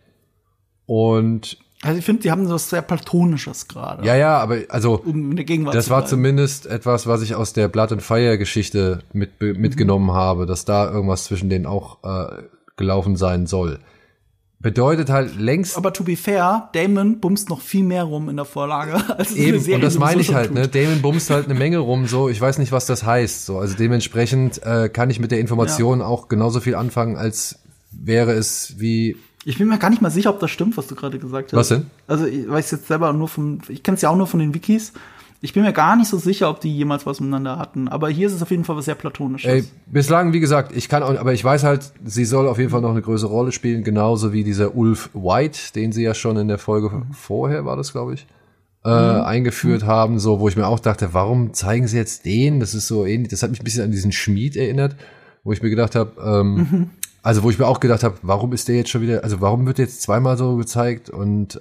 Und also ich finde, die haben was sehr Platonisches gerade. Ja, aber also um in der Gegenwart das war zumindest etwas, was ich aus der Blood and Fire Geschichte mitgenommen habe, dass da irgendwas zwischen denen auch gelaufen sein soll. Bedeutet halt längst. Aber to be fair, Damon bumst noch viel mehr rum in der Vorlage. Als eben, eine Serie, und das meine ich halt, ne? Damon bumst halt eine Menge rum, so. Ich weiß nicht, was das heißt, so. Also dementsprechend kann ich mit der Information auch genauso viel anfangen, als wäre es wie. Ich bin mir gar nicht mal sicher, ob das stimmt, was du gerade gesagt hast. Was denn? Also ich weiß jetzt selber ich kenne es ja auch nur von den Wikis. Ich bin mir gar nicht so sicher, ob die jemals was miteinander hatten. Aber hier ist es auf jeden Fall was sehr Platonisches. Bislang, wie gesagt, aber ich weiß halt, sie soll auf jeden Fall noch eine größere Rolle spielen, genauso wie dieser Ulf White, den sie ja schon in der Folge vorher, war das, glaube ich, eingeführt haben, so, wo ich mir auch dachte, warum zeigen sie jetzt den? Das ist so ähnlich, das hat mich ein bisschen an diesen Schmied erinnert, wo ich mir gedacht habe, also wo ich mir auch gedacht habe, warum ist der jetzt schon wieder, also warum wird jetzt zweimal so gezeigt? Und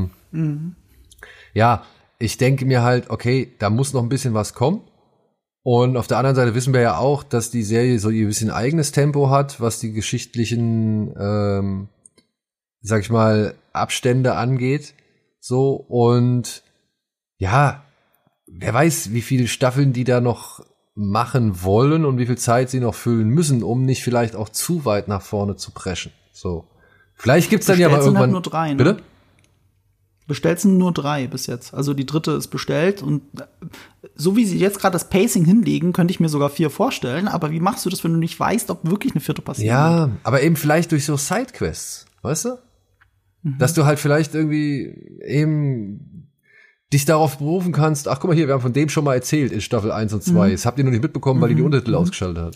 ja, ich denke mir halt, okay, da muss noch ein bisschen was kommen. Und auf der anderen Seite wissen wir ja auch, dass die Serie so ein bisschen eigenes Tempo hat, was die geschichtlichen, sag ich mal, Abstände angeht. So, und ja, wer weiß, wie viele Staffeln die da noch machen wollen und wie viel Zeit sie noch füllen müssen, um nicht vielleicht auch zu weit nach vorne zu preschen. So. Vielleicht gibt's dann ja mal irgendwann. Halt nur 3, ne? Bitte? Bestellt sind nur 3 bis jetzt. Also die 3. ist bestellt und so wie sie jetzt gerade das Pacing hinlegen, könnte ich mir sogar 4 vorstellen. Aber wie machst du das, wenn du nicht weißt, ob wirklich eine 4. passiert? Ja, aber eben vielleicht durch so Sidequests, weißt du? Dass du halt vielleicht irgendwie eben dich darauf berufen kannst, ach guck mal hier, wir haben von dem schon mal erzählt in Staffel 1 und 2. Das habt ihr noch nicht mitbekommen, weil ihr die Untertitel ausgeschaltet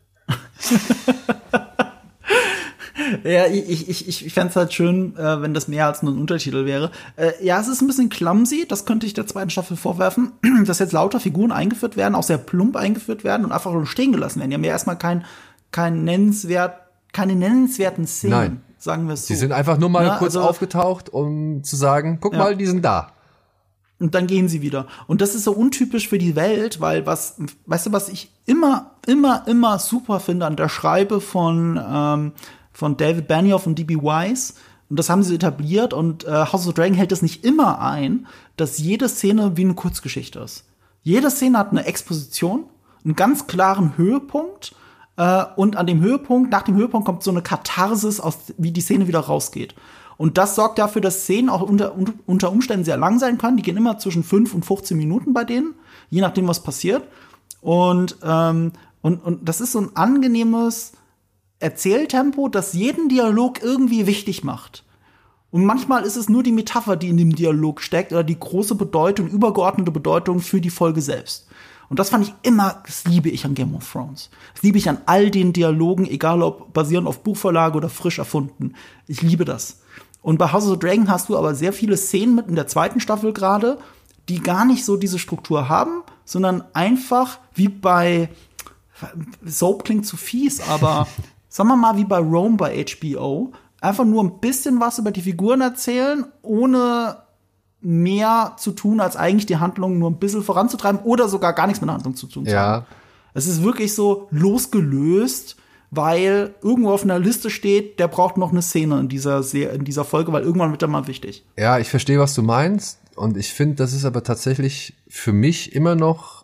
habt. Ja, ich fände es halt schön, wenn das mehr als nur ein Untertitel wäre. Ja, es ist ein bisschen clumsy, das könnte ich der 2. Staffel vorwerfen, dass jetzt lauter Figuren eingeführt werden, auch sehr plump eingeführt werden und einfach nur stehen gelassen werden. Die haben ja erstmal keine nennenswerten Szenen. Nein. sagen wir es so. Die sind einfach nur mal kurz also, aufgetaucht, um zu sagen, guck mal, die sind da. Und dann gehen sie wieder. Und das ist so untypisch für die Welt, weil weißt du, was ich immer super finde an der Schreibe von David Benioff und D.B. Weiss, und das haben sie etabliert, und House of the Dragon hält es nicht immer ein, dass jede Szene wie eine Kurzgeschichte ist. Jede Szene hat eine Exposition, einen ganz klaren Höhepunkt, und nach dem Höhepunkt kommt so eine Katharsis, wie die Szene wieder rausgeht. Und das sorgt dafür, dass Szenen auch unter Umständen sehr lang sein können. Die gehen immer zwischen 5 und 15 Minuten bei denen, je nachdem, was passiert. Und das ist so ein angenehmes Erzähltempo, das jeden Dialog irgendwie wichtig macht. Und manchmal ist es nur die Metapher, die in dem Dialog steckt, oder die große Bedeutung, übergeordnete Bedeutung für die Folge selbst. Und das das liebe ich an Game of Thrones. Das liebe ich an all den Dialogen, egal ob basierend auf Buchvorlage oder frisch erfunden. Ich liebe das. Und bei House of the Dragon hast du aber sehr viele Szenen mit in der zweiten Staffel gerade, die gar nicht so diese Struktur haben, sondern einfach wie bei Soap klingt zu fies, aber sagen wir mal wie bei Rome bei HBO, einfach nur ein bisschen was über die Figuren erzählen, ohne mehr zu tun, als eigentlich die Handlung nur ein bisschen voranzutreiben oder sogar gar nichts mit der Handlung zu tun. Ja. Es ist wirklich so losgelöst, weil irgendwo auf einer Liste steht, der braucht noch eine Szene in dieser Folge, weil irgendwann wird er mal wichtig. Ja, ich verstehe, was du meinst. Und ich finde, das ist aber tatsächlich für mich immer noch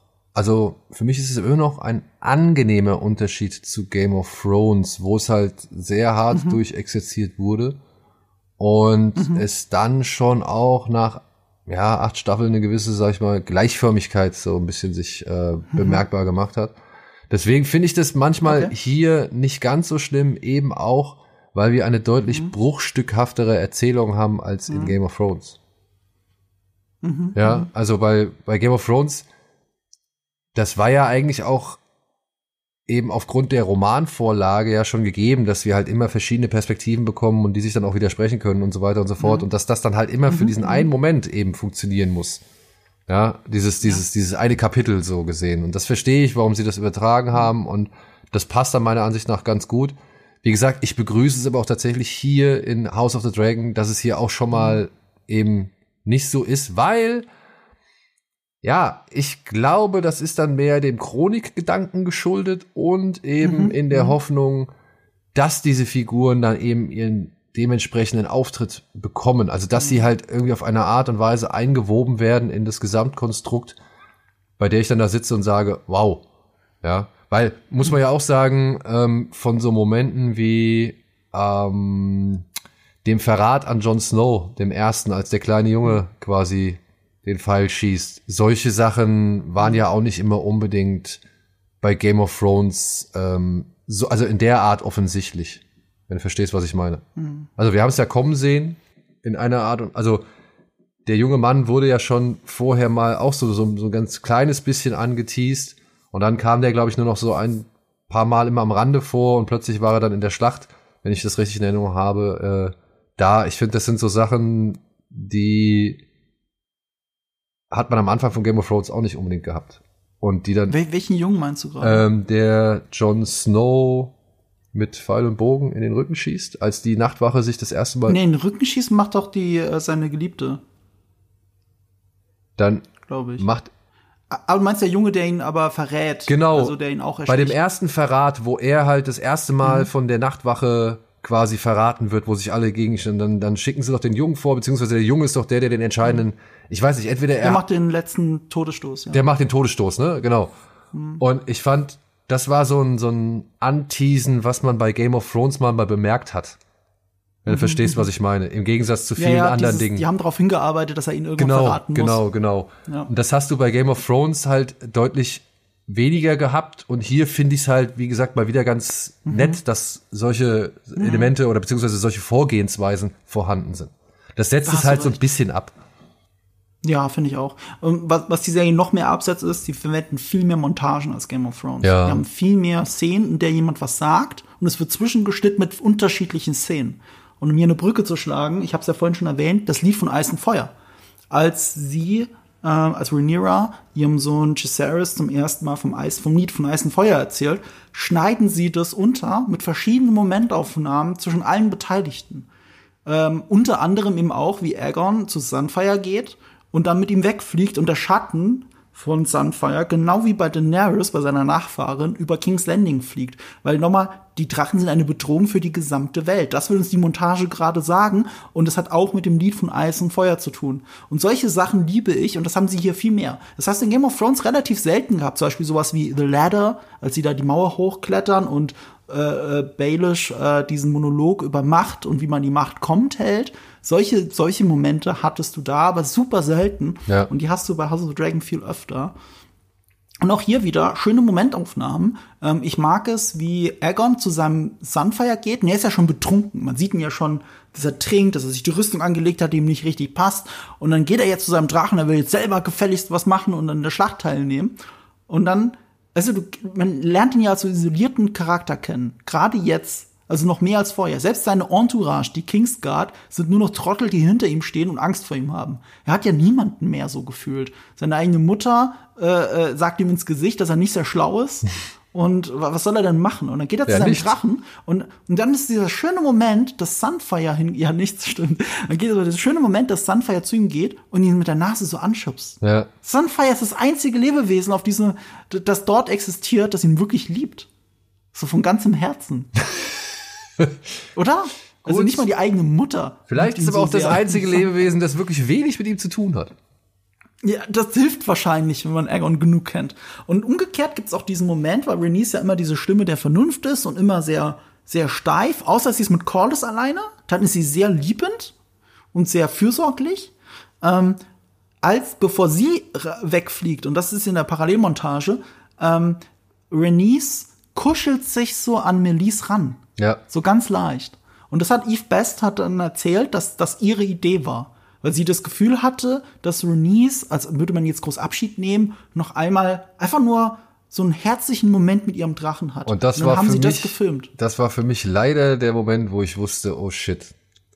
ein angenehmer Unterschied zu Game of Thrones, wo es halt sehr hart durchexerziert wurde und es dann schon auch nach 8 Staffeln eine gewisse, sag ich mal, Gleichförmigkeit so ein bisschen sich bemerkbar gemacht hat. Deswegen finde ich das manchmal hier nicht ganz so schlimm, eben auch, weil wir eine deutlich bruchstückhaftere Erzählung haben als in Game of Thrones. Ja, also bei Game of Thrones, das war ja eigentlich auch eben aufgrund der Romanvorlage ja schon gegeben, dass wir halt immer verschiedene Perspektiven bekommen und die sich dann auch widersprechen können und so weiter und so fort und dass das dann halt immer für diesen einen Moment eben funktionieren muss. Ja, dieses eine Kapitel so gesehen. Und das verstehe ich, warum sie das übertragen haben. Und das passt dann meiner Ansicht nach ganz gut. Wie gesagt, ich begrüße es aber auch tatsächlich hier in House of the Dragon, dass es hier auch schon mal eben nicht so ist, weil, ja, ich glaube, das ist dann mehr dem Chronikgedanken geschuldet und eben in der Hoffnung, dass diese Figuren dann eben ihren dementsprechenden Auftritt bekommen. Also, dass sie halt irgendwie auf eine Art und Weise eingewoben werden in das Gesamtkonstrukt, bei der ich dann da sitze und sage, wow. Ja, weil, muss man ja auch sagen, von so Momenten wie dem Verrat an Jon Snow, dem Ersten, als der kleine Junge quasi den Pfeil schießt. Solche Sachen waren ja auch nicht immer unbedingt bei Game of Thrones also in der Art offensichtlich. Wenn du verstehst, was ich meine. Also wir haben es ja kommen sehen, in einer Art, also der junge Mann wurde ja schon vorher mal auch so ein ganz kleines bisschen angeteast und dann kam der, glaube ich, nur noch so ein paar Mal immer am Rande vor und plötzlich war er dann in der Schlacht, wenn ich das richtig in Erinnerung habe, ich finde, das sind so Sachen, die hat man am Anfang von Game of Thrones auch nicht unbedingt gehabt. Und die dann. Welchen Jungen meinst du gerade? Der Jon Snow mit Pfeil und Bogen in den Rücken schießt, als die Nachtwache sich das erste Mal. Nee, in den Rücken schießen macht doch seine Geliebte. Dann glaube ich. Aber du meinst der Junge, der ihn aber verrät? Genau. Also der ihn auch ersticht. Bei dem ersten Verrat, wo er halt das erste Mal von der Nachtwache quasi verraten wird, wo sich alle gegenstehen, dann schicken sie doch den Jungen vor, beziehungsweise der Junge ist doch der den entscheidenden, ich weiß nicht, entweder der macht den letzten Todesstoß, ja. Der macht den Todesstoß, ne? Genau. Und ich fand, das war so ein Anteasen, was man bei Game of Thrones mal bemerkt hat. Wenn du verstehst, was ich meine. Im Gegensatz zu vielen anderen Dingen. Die haben darauf hingearbeitet, dass er ihn irgendwann verraten muss. Genau. Ja. Und das hast du bei Game of Thrones halt deutlich weniger gehabt. Und hier finde ich es halt, wie gesagt, mal wieder ganz nett, dass solche Elemente oder beziehungsweise solche Vorgehensweisen vorhanden sind. Das setzt es halt so ein bisschen ab. Ja, finde ich auch. Was die Serie noch mehr absetzt, ist, die verwenden viel mehr Montagen als Game of Thrones. Ja. Die haben viel mehr Szenen, in der jemand was sagt und es wird zwischengeschnitten mit unterschiedlichen Szenen. Und um hier eine Brücke zu schlagen, ich habe es ja vorhin schon erwähnt, das Lied von Eis und Feuer. Als sie als Rhaenyra ihrem Sohn Jacaerys zum ersten Mal vom Lied von Eis und Feuer erzählt, schneiden sie das unter mit verschiedenen Momentaufnahmen zwischen allen Beteiligten. Unter anderem eben auch, wie Aegon zu Sunfire geht und dann mit ihm wegfliegt und der Schatten von Sunfire, genau wie bei Daenerys, bei seiner Nachfahrin, über King's Landing fliegt. Weil nochmal, die Drachen sind eine Bedrohung für die gesamte Welt. Das will uns die Montage gerade sagen. Und es hat auch mit dem Lied von Eis und Feuer zu tun. Und solche Sachen liebe ich. Und das haben sie hier viel mehr. Das hast du in Game of Thrones relativ selten gehabt. Zum Beispiel sowas wie The Ladder, als sie da die Mauer hochklettern und Baelish diesen Monolog über Macht und wie man die Macht kommt hält. Solche Momente hattest du da, aber super selten. Ja. Und die hast du bei House of the Dragon viel öfter. Und auch hier wieder schöne Momentaufnahmen. Ich mag es, wie Aegon zu seinem Sunfire geht. Und er ist ja schon betrunken. Man sieht ihn ja schon, dass er trinkt, dass er sich die Rüstung angelegt hat, die ihm nicht richtig passt. Und dann geht er jetzt zu seinem Drachen. Er will jetzt selber gefälligst was machen und an der Schlacht teilnehmen. Und dann, also man lernt ihn ja als so isolierten Charakter kennen. Gerade jetzt. Also noch mehr als vorher. Selbst seine Entourage, die Kingsguard, sind nur noch Trottel, die hinter ihm stehen und Angst vor ihm haben. Er hat ja niemanden mehr so gefühlt. Seine eigene Mutter sagt ihm ins Gesicht, dass er nicht sehr schlau ist. Und was soll er denn machen? Und dann geht er zu seinem Drachen. Und dann ist dieser schöne Moment, dass Sunfire ja, nichts stimmt. Dann geht so dieser schöne Moment, dass Sunfire zu ihm geht und ihn mit der Nase so anschubst. Ja. Sunfire ist das einzige Lebewesen, das dort existiert, das ihn wirklich liebt. So von ganzem Herzen. Oder? Also Gut. nicht mal die eigene Mutter. Vielleicht ist aber auch das einzige Lebewesen, das wirklich wenig mit ihm zu tun hat. Ja, das hilft wahrscheinlich, wenn man Aegon genug kennt. Und umgekehrt gibt's auch diesen Moment, weil Rhaenys ja immer diese Stimme der Vernunft ist und immer sehr, sehr steif. Außer sie ist mit Corlys alleine. Dann ist sie sehr liebend und sehr fürsorglich. Bevor sie wegfliegt, und das ist in der Parallelmontage, Rhaenys kuschelt sich so an Meleys ran. Ja. So ganz leicht. Und das hat Eve Best dann erzählt, dass das ihre Idee war. Weil sie das Gefühl hatte, dass Rhaenys, als würde man jetzt groß Abschied nehmen, noch einmal einfach nur so einen herzlichen Moment mit ihrem Drachen hat. Und dann haben sie das gefilmt. Das war für mich leider der Moment, wo ich wusste, oh shit.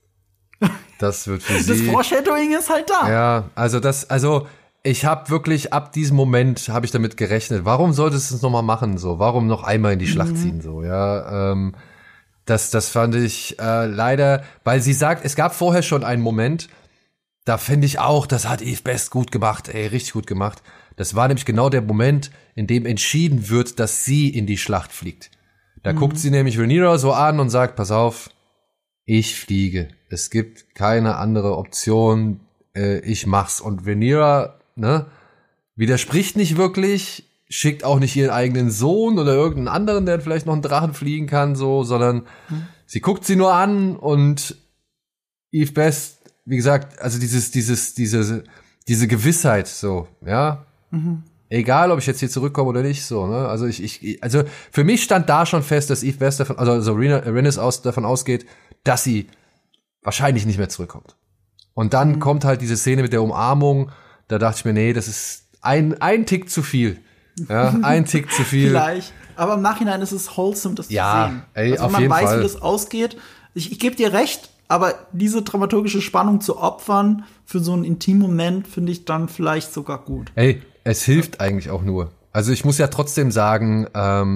Das wird für sie. Das Foreshadowing ist halt da. Ja, also ich habe wirklich ab diesem Moment habe ich damit gerechnet. Warum solltest du es nochmal machen? So, warum noch einmal in die Schlacht ziehen? So, ja. Das fand ich leider, weil sie sagt, es gab vorher schon einen Moment, da finde ich auch, das hat Eve Best gut gemacht, richtig gut gemacht. Das war nämlich genau der Moment, in dem entschieden wird, dass sie in die Schlacht fliegt. Da guckt sie nämlich Rhaenyra so an und sagt, pass auf, ich fliege. Es gibt keine andere Option, ich mach's. Und Rhaenyra, widerspricht nicht wirklich, schickt auch nicht ihren eigenen Sohn oder irgendeinen anderen, der vielleicht noch einen Drachen fliegen kann, so, sondern sie guckt sie nur an und Eve Best, wie gesagt, also diese Gewissheit, so, ja. Egal, ob ich jetzt hier zurückkomme oder nicht, so, ne. Also also für mich stand da schon fest, dass Eve Best Rhaenys davon ausgeht, dass sie wahrscheinlich nicht mehr zurückkommt. Und dann kommt halt diese Szene mit der Umarmung, da dachte ich mir, nee, das ist ein Tick zu viel. Ja, ein Tick zu viel. Vielleicht. Aber im Nachhinein ist es wholesome, das zu sehen. Ey, auf jeden Fall. Man weiß, wie das ausgeht. Ich gebe dir recht, aber diese dramaturgische Spannung zu opfern für so einen Intimmoment finde ich dann vielleicht sogar gut. Ey, es hilft eigentlich auch nur. Also ich muss ja trotzdem sagen,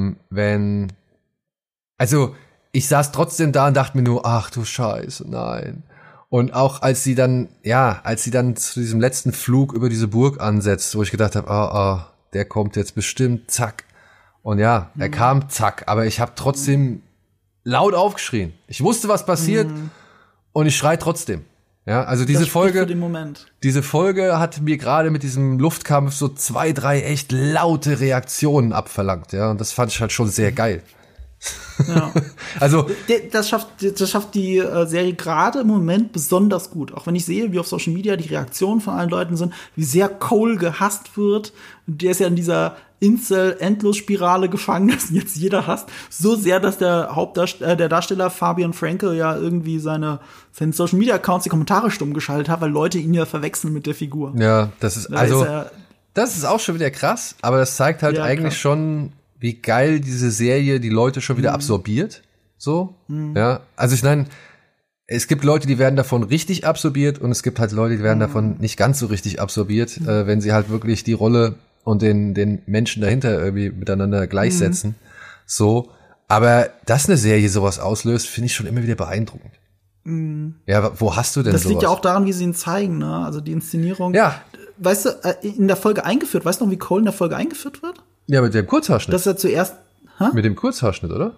ich saß trotzdem da und dachte mir nur, ach du Scheiße, nein. Und auch als sie dann zu diesem letzten Flug über diese Burg ansetzt, wo ich gedacht habe, der kommt jetzt bestimmt, zack. Und ja, er kam, zack. Aber ich habe trotzdem laut aufgeschrien. Ich wusste, was passiert und ich schrei trotzdem. Ja, also diese Folge hat mir gerade mit diesem Luftkampf so 2, 3 echt laute Reaktionen abverlangt. Ja, und das fand ich halt schon sehr geil. Ja. Also das schafft die Serie gerade im Moment besonders gut. Auch wenn ich sehe, wie auf Social Media die Reaktionen von allen Leuten sind, wie sehr Cole gehasst wird. Der ist ja in dieser Incel-Endlosspirale gefangen, dass jetzt jeder hasst. So sehr, dass der Darsteller Fabian Frankel ja irgendwie seine Social Media Accounts die Kommentare stumm geschaltet hat, weil Leute ihn ja verwechseln mit der Figur. Ja, das ist das ist auch schon wieder krass, aber das zeigt halt eigentlich schon, wie geil diese Serie die Leute schon wieder absorbiert. So, ja. Also ich meine, es gibt Leute, die werden davon richtig absorbiert und es gibt halt Leute, die werden davon nicht ganz so richtig absorbiert, wenn sie halt wirklich die Rolle und den Menschen dahinter irgendwie miteinander gleichsetzen. So. Aber dass eine Serie sowas auslöst, finde ich schon immer wieder beeindruckend. Ja, wo hast du denn sowas? Das liegt ja auch daran, wie sie ihn zeigen, ne? Also die Inszenierung. Ja. Weißt du, in der Folge eingeführt, weißt du noch, wie Cole in der Folge eingeführt wird? Ja, mit dem Kurzhaarschnitt. Dass er zuerst, Mit dem Kurzhaarschnitt, oder?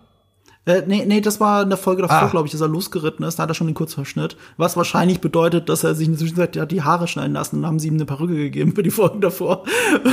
Nee, das war in der Folge davor, glaube ich, dass er losgeritten ist. Da hat er schon den Kurzhaarschnitt. Was wahrscheinlich bedeutet, dass er sich in der Zwischenzeit die Haare schneiden lassen. Und dann haben sie ihm eine Perücke gegeben für die Folgen davor.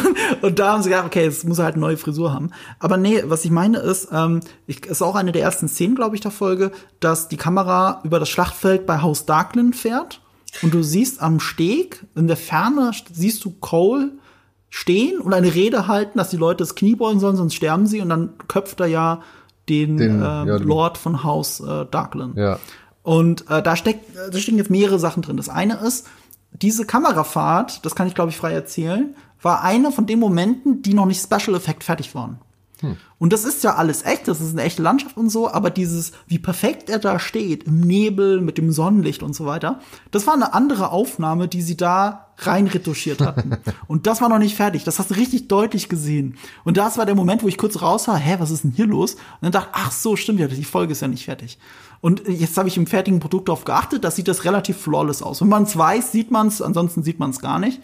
Und da haben sie gedacht, okay, jetzt muss er halt eine neue Frisur haben. Aber nee, was ich meine ist, ist auch eine der ersten Szenen, glaube ich, der Folge, dass die Kamera über das Schlachtfeld bei Haus Darklin fährt. Und du siehst am Steg, in der Ferne, siehst du Cole stehen und eine Rede halten, dass die Leute das Knie beugen sollen, sonst sterben sie. Und dann köpft er ja den Lord von Haus Darklin. Ja. Und da stecken jetzt mehrere Sachen drin. Das eine ist, diese Kamerafahrt, das kann ich, glaube ich, frei erzählen, war einer von den Momenten, die noch nicht Special Effect fertig waren. Und das ist ja alles echt, das ist eine echte Landschaft und so, aber dieses, wie perfekt er da steht, im Nebel, mit dem Sonnenlicht und so weiter, das war eine andere Aufnahme, die sie da rein retuschiert hatten. Und das war noch nicht fertig, das hast du richtig deutlich gesehen. Und das war der Moment, wo ich kurz raus war, was ist denn hier los? Und dann dachte, ach so, stimmt ja, die Folge ist ja nicht fertig. Und jetzt habe ich im fertigen Produkt darauf geachtet, da sieht das relativ flawless aus. Wenn man es weiß, sieht man es, ansonsten sieht man es gar nicht.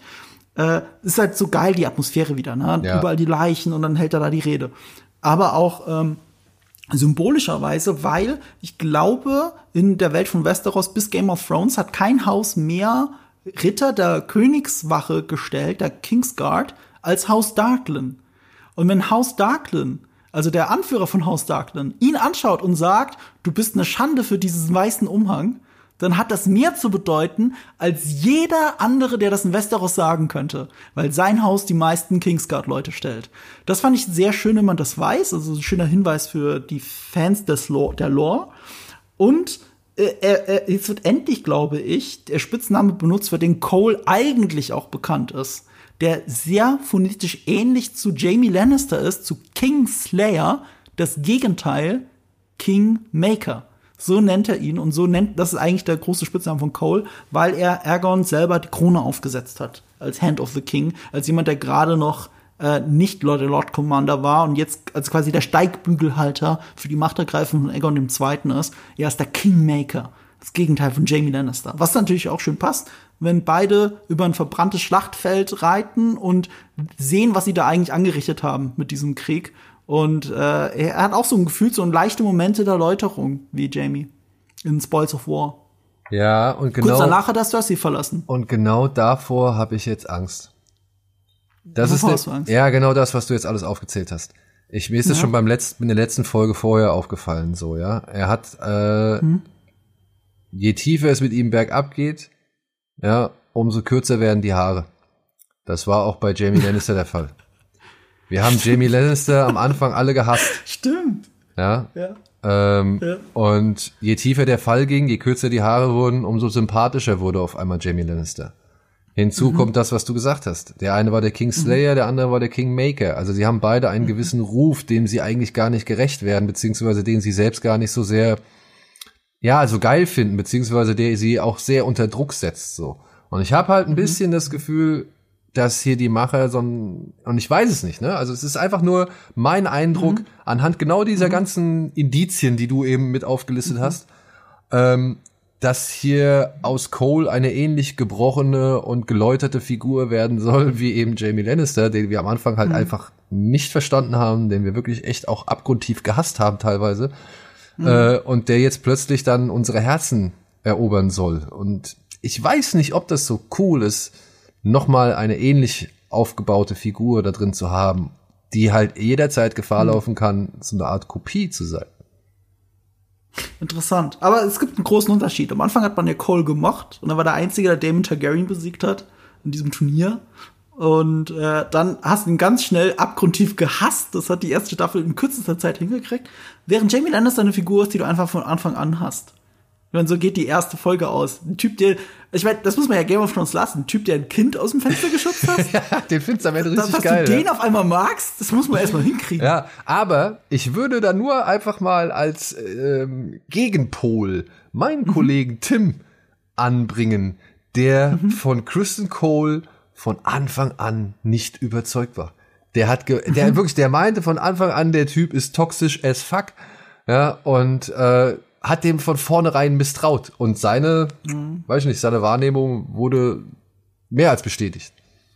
Ist halt so geil, die Atmosphäre wieder, ne? Ja. Überall die Leichen und dann hält er da die Rede. Aber auch symbolischerweise, weil ich glaube, in der Welt von Westeros bis Game of Thrones hat kein Haus mehr Ritter der Königswache gestellt, der Kingsguard, als Haus Darklin. Und wenn Haus Darklin, also der Anführer von Haus Darklin, ihn anschaut und sagt, du bist eine Schande für diesen weißen Umhang, dann hat das mehr zu bedeuten, als jeder andere, der das in Westeros sagen könnte. Weil sein Haus die meisten Kingsguard-Leute stellt. Das fand ich sehr schön, wenn man das weiß. Also ein schöner Hinweis für die Fans der Lore. Und jetzt wird endlich, glaube ich, der Spitzname benutzt, für den Cole eigentlich auch bekannt ist. Der sehr phonetisch ähnlich zu Jaime Lannister ist, zu Kingslayer, das Gegenteil Kingmaker. So nennt er ihn und das ist eigentlich der große Spitzname von Cole, weil er Aegon selber die Krone aufgesetzt hat. Als Hand of the King, als jemand, der gerade noch nicht Lord Commander war und jetzt als quasi der Steigbügelhalter für die Machtergreifung von Aegon II. Ist. Er ist der Kingmaker. Das Gegenteil von Jaime Lannister. Was natürlich auch schön passt, wenn beide über ein verbranntes Schlachtfeld reiten und sehen, was sie da eigentlich angerichtet haben mit diesem Krieg. Und er hat auch so ein Gefühl, so leichte Momente der Läuterung, wie Jaime in Spoils of War. Ja, und genau. Kurz danach hat er Cersei verlassen. Und genau davor habe ich jetzt Angst. Wovor hast du Angst? Ja, genau das, was du jetzt alles aufgezählt hast. Mir ist das schon in der letzten Folge vorher aufgefallen, so, ja. Er hat, je tiefer es mit ihm bergab geht, ja, umso kürzer werden die Haare. Das war auch bei Jaime Lannister der Fall. Wir haben Jaime Lannister am Anfang alle gehasst. Stimmt. Ja. Und je tiefer der Fall ging, je kürzer die Haare wurden, umso sympathischer wurde auf einmal Jaime Lannister. Hinzu kommt das, was du gesagt hast. Der eine war der Kingslayer, der andere war der Kingmaker. Also sie haben beide einen gewissen Ruf, dem sie eigentlich gar nicht gerecht werden, beziehungsweise den sie selbst gar nicht so sehr, so geil finden, beziehungsweise der sie auch sehr unter Druck setzt, so. Und ich habe halt ein bisschen das Gefühl, dass hier die Macher und ich weiß es nicht, ne? Also es ist einfach nur mein Eindruck anhand genau dieser ganzen Indizien, die du eben mit aufgelistet hast, dass hier aus Cole eine ähnlich gebrochene und geläuterte Figur werden soll, wie eben Jaime Lannister, den wir am Anfang halt einfach nicht verstanden haben, den wir wirklich echt auch abgrundtief gehasst haben teilweise, und der jetzt plötzlich dann unsere Herzen erobern soll. Und ich weiß nicht, ob das so cool ist, nochmal eine ähnlich aufgebaute Figur da drin zu haben, die halt jederzeit Gefahr laufen kann, so eine Art Kopie zu sein. Interessant. Aber es gibt einen großen Unterschied. Am Anfang hat man ja Cole gemocht und er war der Einzige, der Daemon Targaryen besiegt hat in diesem Turnier. Und dann hast du ihn ganz schnell abgrundtief gehasst. Das hat die erste Staffel in kürzester Zeit hingekriegt. Während Jaime Lannister eine Figur ist, die du einfach von Anfang an hast. meine, so geht die erste Folge aus. Ein Typ, ich meine, das muss man ja Game of Thrones lassen. Ein Typ, der ein Kind aus dem Fenster geschubst hat. Ja, den findest du am Ende richtig geil. Dass du den auf einmal magst, das muss man erstmal hinkriegen. Ja, aber ich würde da nur einfach mal als Gegenpol meinen Kollegen Tim anbringen, der von Kristen Cole von Anfang an nicht überzeugt war. Der meinte von Anfang an, der Typ ist toxisch as fuck, ja, und hat dem von vornherein misstraut. Und seine Wahrnehmung wurde mehr als bestätigt.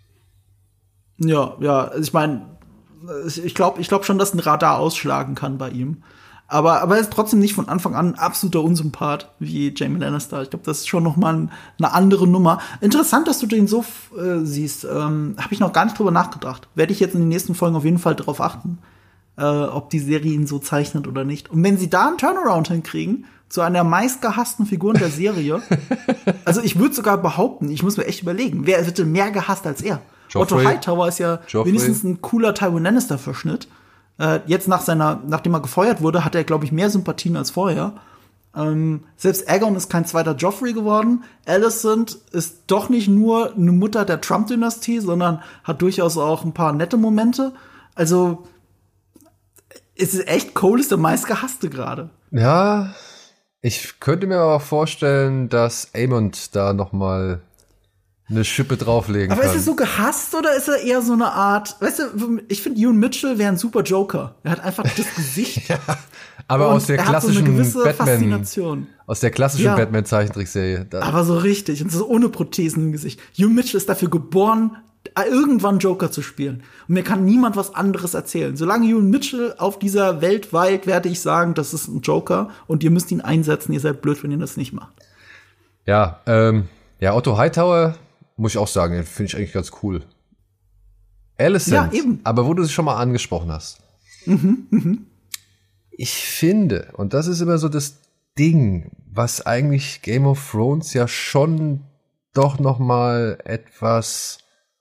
Ja, also ich meine, ich glaube schon, dass ein Radar ausschlagen kann bei ihm. Aber er ist trotzdem nicht von Anfang an ein absoluter Unsympath wie Jaime Lannister. Ich glaube, das ist schon noch mal eine andere Nummer. Interessant, dass du den so siehst. Habe ich noch gar nicht drüber nachgedacht. Werde ich jetzt in den nächsten Folgen auf jeden Fall drauf achten, ob die Serie ihn so zeichnet oder nicht. Und wenn sie da einen Turnaround hinkriegen, zu einer der meistgehassten Figuren der Serie, also ich würde sogar behaupten, ich muss mir echt überlegen, wer wird denn mehr gehasst als er? Otto Hightower ist ja wenigstens ein cooler Tywin Lannister-Verschnitt. Jetzt nachdem er gefeuert wurde, hat er, glaube ich, mehr Sympathien als vorher. Selbst Aegon ist kein zweiter Joffrey geworden. Alicent ist doch nicht nur eine Mutter der Trump-Dynastie, sondern hat durchaus auch ein paar nette Momente. Also es ist echt, Cole ist der meistgehasste gerade. Ja, ich könnte mir aber vorstellen, dass Aemond da noch mal eine Schippe drauflegen kann. Aber ist er so gehasst oder ist er eher so eine Art, weißt du, ich finde, Ewan Mitchell wäre ein super Joker. Er hat einfach das Gesicht. Ja, aber aus der klassischen so Faszination. Aus der klassischen Batman-Zeichentrickserie. Aber so richtig, und so ohne Prothesen im Gesicht. Ewan Mitchell ist dafür geboren, irgendwann Joker zu spielen. Und mir kann niemand was anderes erzählen. Solange Ewan Mitchell auf dieser Welt weilt, werde ich sagen, das ist ein Joker und ihr müsst ihn einsetzen. Ihr seid blöd, wenn ihr das nicht macht. Ja, Otto Hightower, muss ich auch sagen, den finde ich eigentlich ganz cool. Alicent, ja, eben. Aber wo du es schon mal angesprochen hast. Ich finde, und das ist immer so das Ding, was eigentlich Game of Thrones ja schon doch noch mal etwas,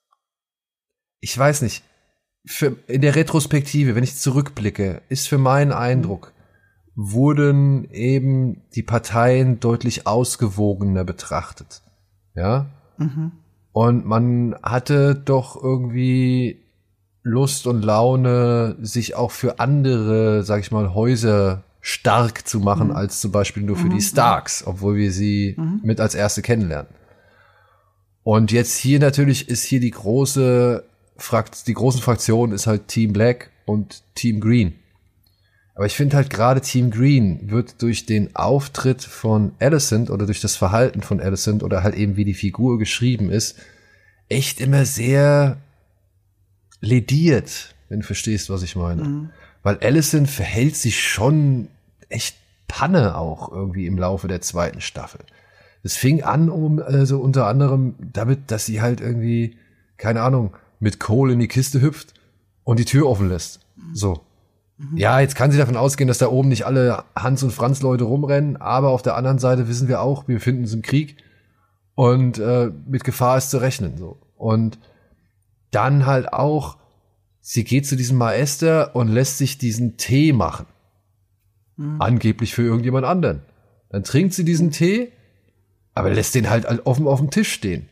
ich weiß nicht, in der Retrospektive, wenn ich zurückblicke, ist für meinen Eindruck, wurden eben die Parteien deutlich ausgewogener betrachtet. Ja? Und man hatte doch irgendwie Lust und Laune, sich auch für andere, sag ich mal, Häuser stark zu machen, als zum Beispiel nur für die Starks, obwohl wir sie mit als erste kennenlernen. Und jetzt hier natürlich ist hier die großen Fraktionen ist halt Team Black und Team Green. Aber ich finde halt gerade Team Green wird durch den Auftritt von Alicent oder durch das Verhalten von Alicent oder halt eben wie die Figur geschrieben ist, echt immer sehr lediert, wenn du verstehst, was ich meine. Weil Alicent verhält sich schon echt Panne auch irgendwie im Laufe der zweiten Staffel. Es fing an, unter anderem damit, dass sie halt irgendwie, keine Ahnung, mit Cole in die Kiste hüpft und die Tür offen lässt. So. Ja, jetzt kann sie davon ausgehen, dass da oben nicht alle Hans- und Franz-Leute rumrennen, aber auf der anderen Seite wissen wir auch, wir befinden uns im Krieg und mit Gefahr ist zu rechnen. So. Und dann halt auch, sie geht zu diesem Maester und lässt sich diesen Tee machen. Angeblich für irgendjemand anderen. Dann trinkt sie diesen Tee, aber lässt den halt offen auf dem Tisch stehen.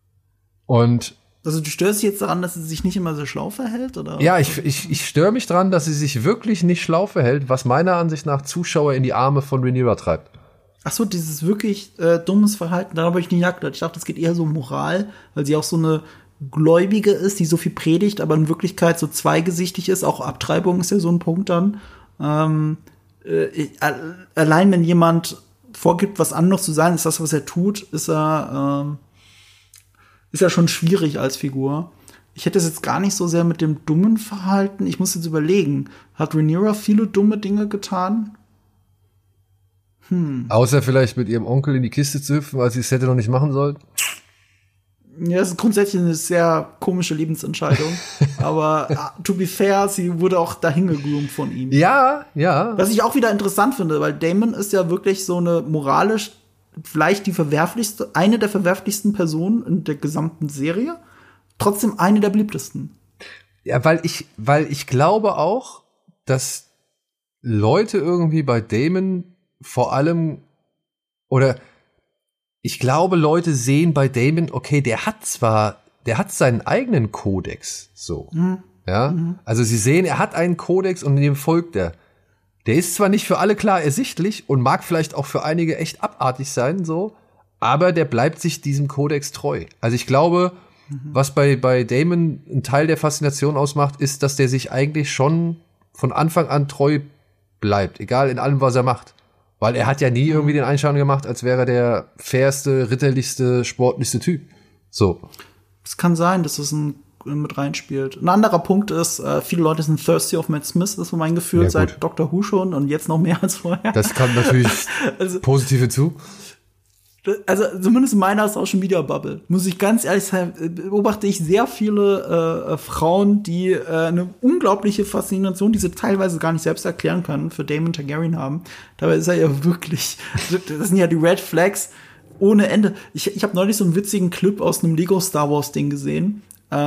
Und also du störst dich jetzt daran, dass sie sich nicht immer so schlau verhält, oder? Ja, ich störe mich dran, dass sie sich wirklich nicht schlau verhält, was meiner Ansicht nach Zuschauer in die Arme von Rhaenyra treibt. Ach so, dieses wirklich dummes Verhalten, darüber habe ich nicht nachgedacht. Ich dachte, es geht eher so um Moral, weil sie auch so eine Gläubige ist, die so viel predigt, aber in Wirklichkeit so zweigesichtig ist. Auch Abtreibung ist ja so ein Punkt dann. Allein wenn jemand vorgibt, was anderes zu sein, ist das, was er tut, ist ja schon schwierig als Figur. Ich hätte es jetzt gar nicht so sehr mit dem dummen Verhalten. Ich muss jetzt überlegen. Hat Rhaenyra viele dumme Dinge getan? Außer vielleicht mit ihrem Onkel in die Kiste zu hüpfen, weil sie es hätte noch nicht machen sollen. Ja, das ist grundsätzlich eine sehr komische Lebensentscheidung. Aber to be fair, sie wurde auch dahin gegroomt von ihm. Ja, ja. Was ich auch wieder interessant finde, weil Daemon ist ja wirklich so eine moralisch vielleicht eine der verwerflichsten Personen in der gesamten Serie, trotzdem eine der beliebtesten. Ja, weil ich glaube auch, dass Leute irgendwie bei Daemon vor allem oder ich glaube, Leute sehen bei Damon, okay, der hat seinen eigenen Kodex, so. Ja, also sie sehen, er hat einen Kodex und dem folgt er. Der ist zwar nicht für alle klar ersichtlich und mag vielleicht auch für einige echt abartig sein, so, aber der bleibt sich diesem Kodex treu. Also ich glaube, was bei Damon ein Teil der Faszination ausmacht, ist, dass der sich eigentlich schon von Anfang an treu bleibt, egal in allem, was er macht. Weil er hat ja nie irgendwie den Einschein gemacht, als wäre er der fairste, ritterlichste, sportlichste Typ. So. Es kann sein, dass es mit reinspielt. Ein anderer Punkt ist, viele Leute sind thirsty auf Matt Smith, das ist mein Gefühl, ja, seit Doctor Who schon und jetzt noch mehr als vorher. Das kommt natürlich positiv hinzu. Also zumindest in meiner Social Media Bubble, muss ich ganz ehrlich sagen, beobachte ich sehr viele Frauen, die eine unglaubliche Faszination, die sie teilweise gar nicht selbst erklären können, für Daemon Targaryen haben. Dabei ist er ja wirklich, das sind ja die Red Flags ohne Ende. Ich habe neulich so einen witzigen Clip aus einem Lego Star Wars Ding gesehen,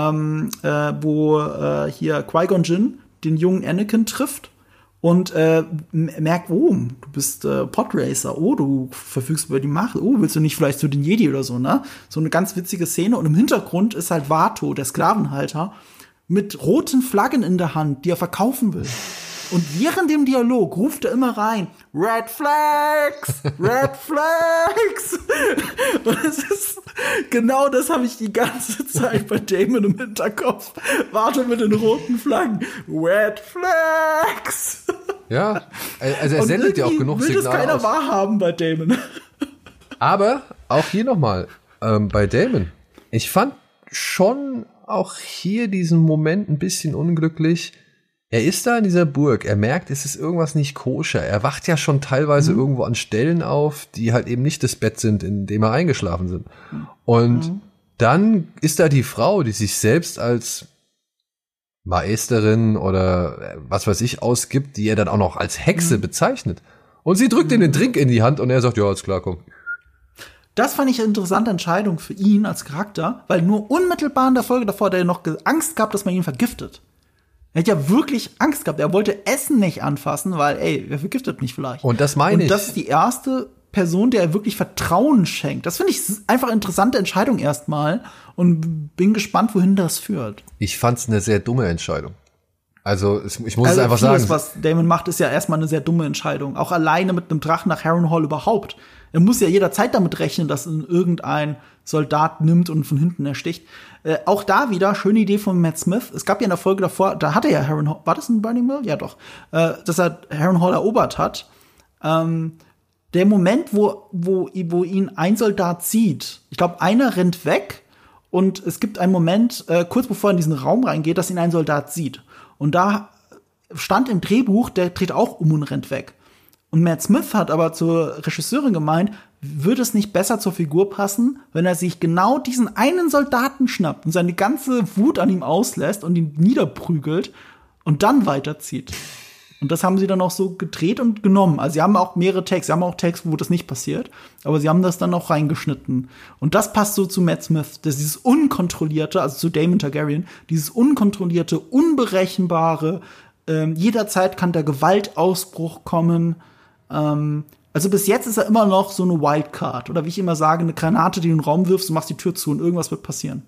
wo hier Qui-Gon Jinn den jungen Anakin trifft. Und merkt, oh, du bist Podracer, oh, du verfügst über die Macht, oh, willst du nicht vielleicht zu den Jedi oder so, ne? So eine ganz witzige Szene. Und im Hintergrund ist halt Vato, der Sklavenhalter, mit roten Flaggen in der Hand, die er verkaufen will. Und während dem Dialog ruft er immer rein, Red Flags! Red Flags! Und es ist, genau das habe ich die ganze Zeit bei Daemon im Hinterkopf. Warte mit den roten Flaggen. Red Flags! Ja, also er sendet ja auch genug Signale aus. Will das keiner wahrhaben bei Daemon. Aber auch hier nochmal, bei Daemon. Ich fand schon auch hier diesen Moment ein bisschen unglücklich. Er ist da in dieser Burg, er merkt, es ist irgendwas nicht koscher. Er wacht ja schon teilweise irgendwo an Stellen auf, die halt eben nicht das Bett sind, in dem er eingeschlafen sind. Und dann ist da die Frau, die sich selbst als Maesterin oder was weiß ich ausgibt, die er dann auch noch als Hexe bezeichnet. Und sie drückt ihm den Drink in die Hand und er sagt, ja, alles klar, komm. Das fand ich eine interessante Entscheidung für ihn als Charakter, weil nur unmittelbar in der Folge davor hat er noch Angst gehabt, dass man ihn vergiftet. Er hat ja wirklich Angst gehabt. Er wollte Essen nicht anfassen, weil, ey, wer vergiftet mich vielleicht? Und das meine ich. Und das ist die erste Person, der er wirklich Vertrauen schenkt. Das finde ich einfach eine interessante Entscheidung erstmal und bin gespannt, wohin das führt. Ich fand's eine sehr dumme Entscheidung. Also, ich muss es einfach sagen. Was Daemon macht, ist ja erstmal eine sehr dumme Entscheidung. Auch alleine mit einem Drachen nach Harrenhal überhaupt. Er muss ja jederzeit damit rechnen, dass ihn irgendein Soldat nimmt und von hinten ersticht. Auch da wieder, schöne Idee von Matt Smith. Es gab ja in der Folge davor, da hatte er Harrenhal, war das ein Burning Mill? Ja, doch. Dass er Harrenhal erobert hat. Der Moment, wo ihn ein Soldat sieht, ich glaube, einer rennt weg und es gibt einen Moment, kurz bevor er in diesen Raum reingeht, dass ihn ein Soldat sieht. Und da stand im Drehbuch, der dreht auch um und rennt weg. Und Matt Smith hat aber zur Regisseurin gemeint, würde es nicht besser zur Figur passen, wenn er sich genau diesen einen Soldaten schnappt und seine ganze Wut an ihm auslässt und ihn niederprügelt und dann weiterzieht. Und das haben sie dann auch so gedreht und genommen. Also sie haben auch mehrere Takes, sie haben auch Takes, wo das nicht passiert, aber sie haben das dann auch reingeschnitten. Und das passt so zu Matt Smith, dass dieses unkontrollierte, also zu Daemon Targaryen, dieses unkontrollierte, unberechenbare, jederzeit kann der Gewaltausbruch kommen. Also bis jetzt ist er immer noch so eine Wildcard. Oder wie ich immer sage, eine Granate, die du in den Raum wirfst, du machst die Tür zu und irgendwas wird passieren.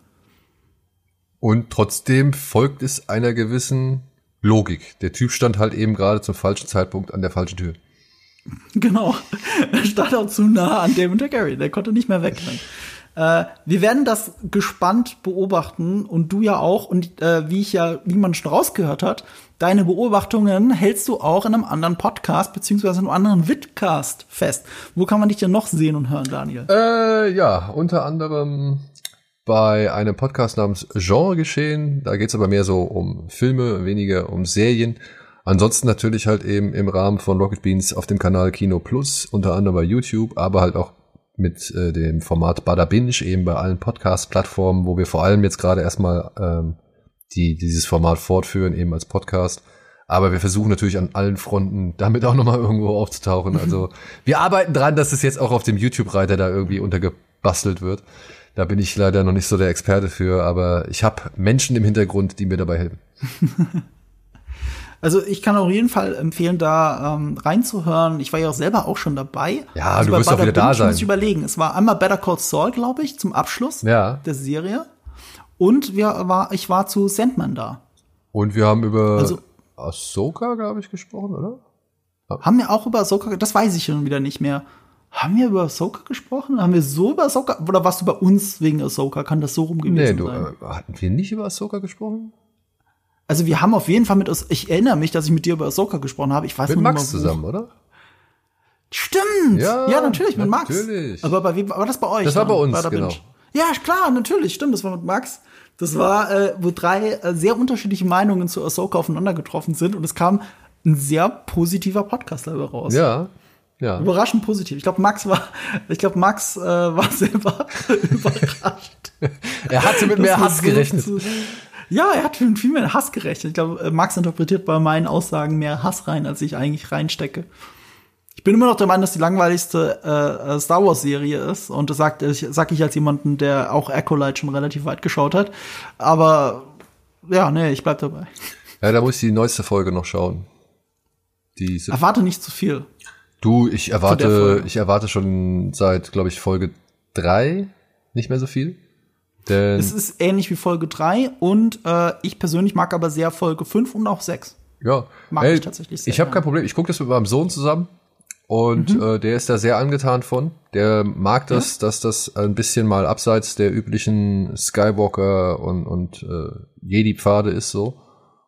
Und trotzdem folgt es einer gewissen Logik. Der Typ stand halt eben gerade zum falschen Zeitpunkt an der falschen Tür. Genau. Er stand auch zu nah an Daemon Targaryen. Der konnte nicht mehr wegrennen. Wir werden das gespannt beobachten und du ja auch. Und wie man schon rausgehört hat, deine Beobachtungen hältst du auch in einem anderen Podcast beziehungsweise in einem anderen Vidcast fest. Wo kann man dich denn noch sehen und hören, Daniel? Ja, unter anderem bei einem Podcast namens Genre geschehen. Da geht's aber mehr so um Filme, weniger um Serien. Ansonsten natürlich halt eben im Rahmen von Rocket Beans auf dem Kanal Kino Plus, unter anderem bei YouTube, aber halt auch mit dem Format Bada Binge eben bei allen Podcast-Plattformen, wo wir vor allem jetzt gerade erstmal dieses Format fortführen, eben als Podcast. Aber wir versuchen natürlich an allen Fronten damit auch nochmal irgendwo aufzutauchen. Also wir arbeiten dran, dass es jetzt auch auf dem YouTube-Reiter da irgendwie untergebastelt wird. Da bin ich leider noch nicht so der Experte für, aber ich habe Menschen im Hintergrund, die mir dabei helfen. Also ich kann auf jeden Fall empfehlen, da reinzuhören. Ich war ja auch selber auch schon dabei. Ja, also du wirst auch wieder da sein. Muss ich überlegen. Es war einmal Better Call Saul, glaube ich, zum Abschluss der Serie. Und ich war zu Sandman da. Und wir haben über Ahsoka, glaube ich, gesprochen, oder? Haben wir auch über Ahsoka, das weiß ich schon wieder nicht mehr. Haben wir über Ahsoka gesprochen? Haben wir so über Ahsoka? Oder warst du bei uns wegen Ahsoka? Kann das so rum gewesen sein? Hatten wir nicht über Ahsoka gesprochen? Also wir haben auf jeden Fall ich erinnere mich, dass ich mit dir über Ahsoka gesprochen habe. Ich weiß mit noch Max zusammen, oder? Stimmt! Ja, natürlich, mit Max. Natürlich. Aber bei wem war das bei euch? Das war bei uns, genau. Ja, klar, natürlich, stimmt, das war mit Max. Das war, wo 3 sehr unterschiedliche Meinungen zu Ahsoka aufeinander getroffen sind und es kam ein sehr positiver Podcast dabei raus. Ja. Überraschend positiv. Ich glaube, Max war selber überrascht. Er hatte mit mehr Hass gerechnet. Ja, er hat mit viel mehr Hass gerechnet. Ich glaube, Max interpretiert bei meinen Aussagen mehr Hass rein, als ich eigentlich reinstecke. Ich bin immer noch der Meinung, dass die langweiligste Star Wars Serie ist. Und das sag ich als jemanden, der auch Acolyte schon relativ weit geschaut hat. Aber ja, nee, ich bleib dabei. Ja, da muss ich die neueste Folge noch schauen. Erwarte nicht zu viel. Du, ich erwarte schon seit, glaube ich, Folge 3 nicht mehr so viel. Denn es ist ähnlich wie Folge 3 und ich persönlich mag aber sehr Folge 5 und auch 6. Ja, mag ich tatsächlich sehr. Ich habe kein Problem. Ich gucke das mit meinem Sohn zusammen und der ist da sehr angetan von. Der mag das, dass das ein bisschen mal abseits der üblichen Skywalker und Jedi-Pfade ist so.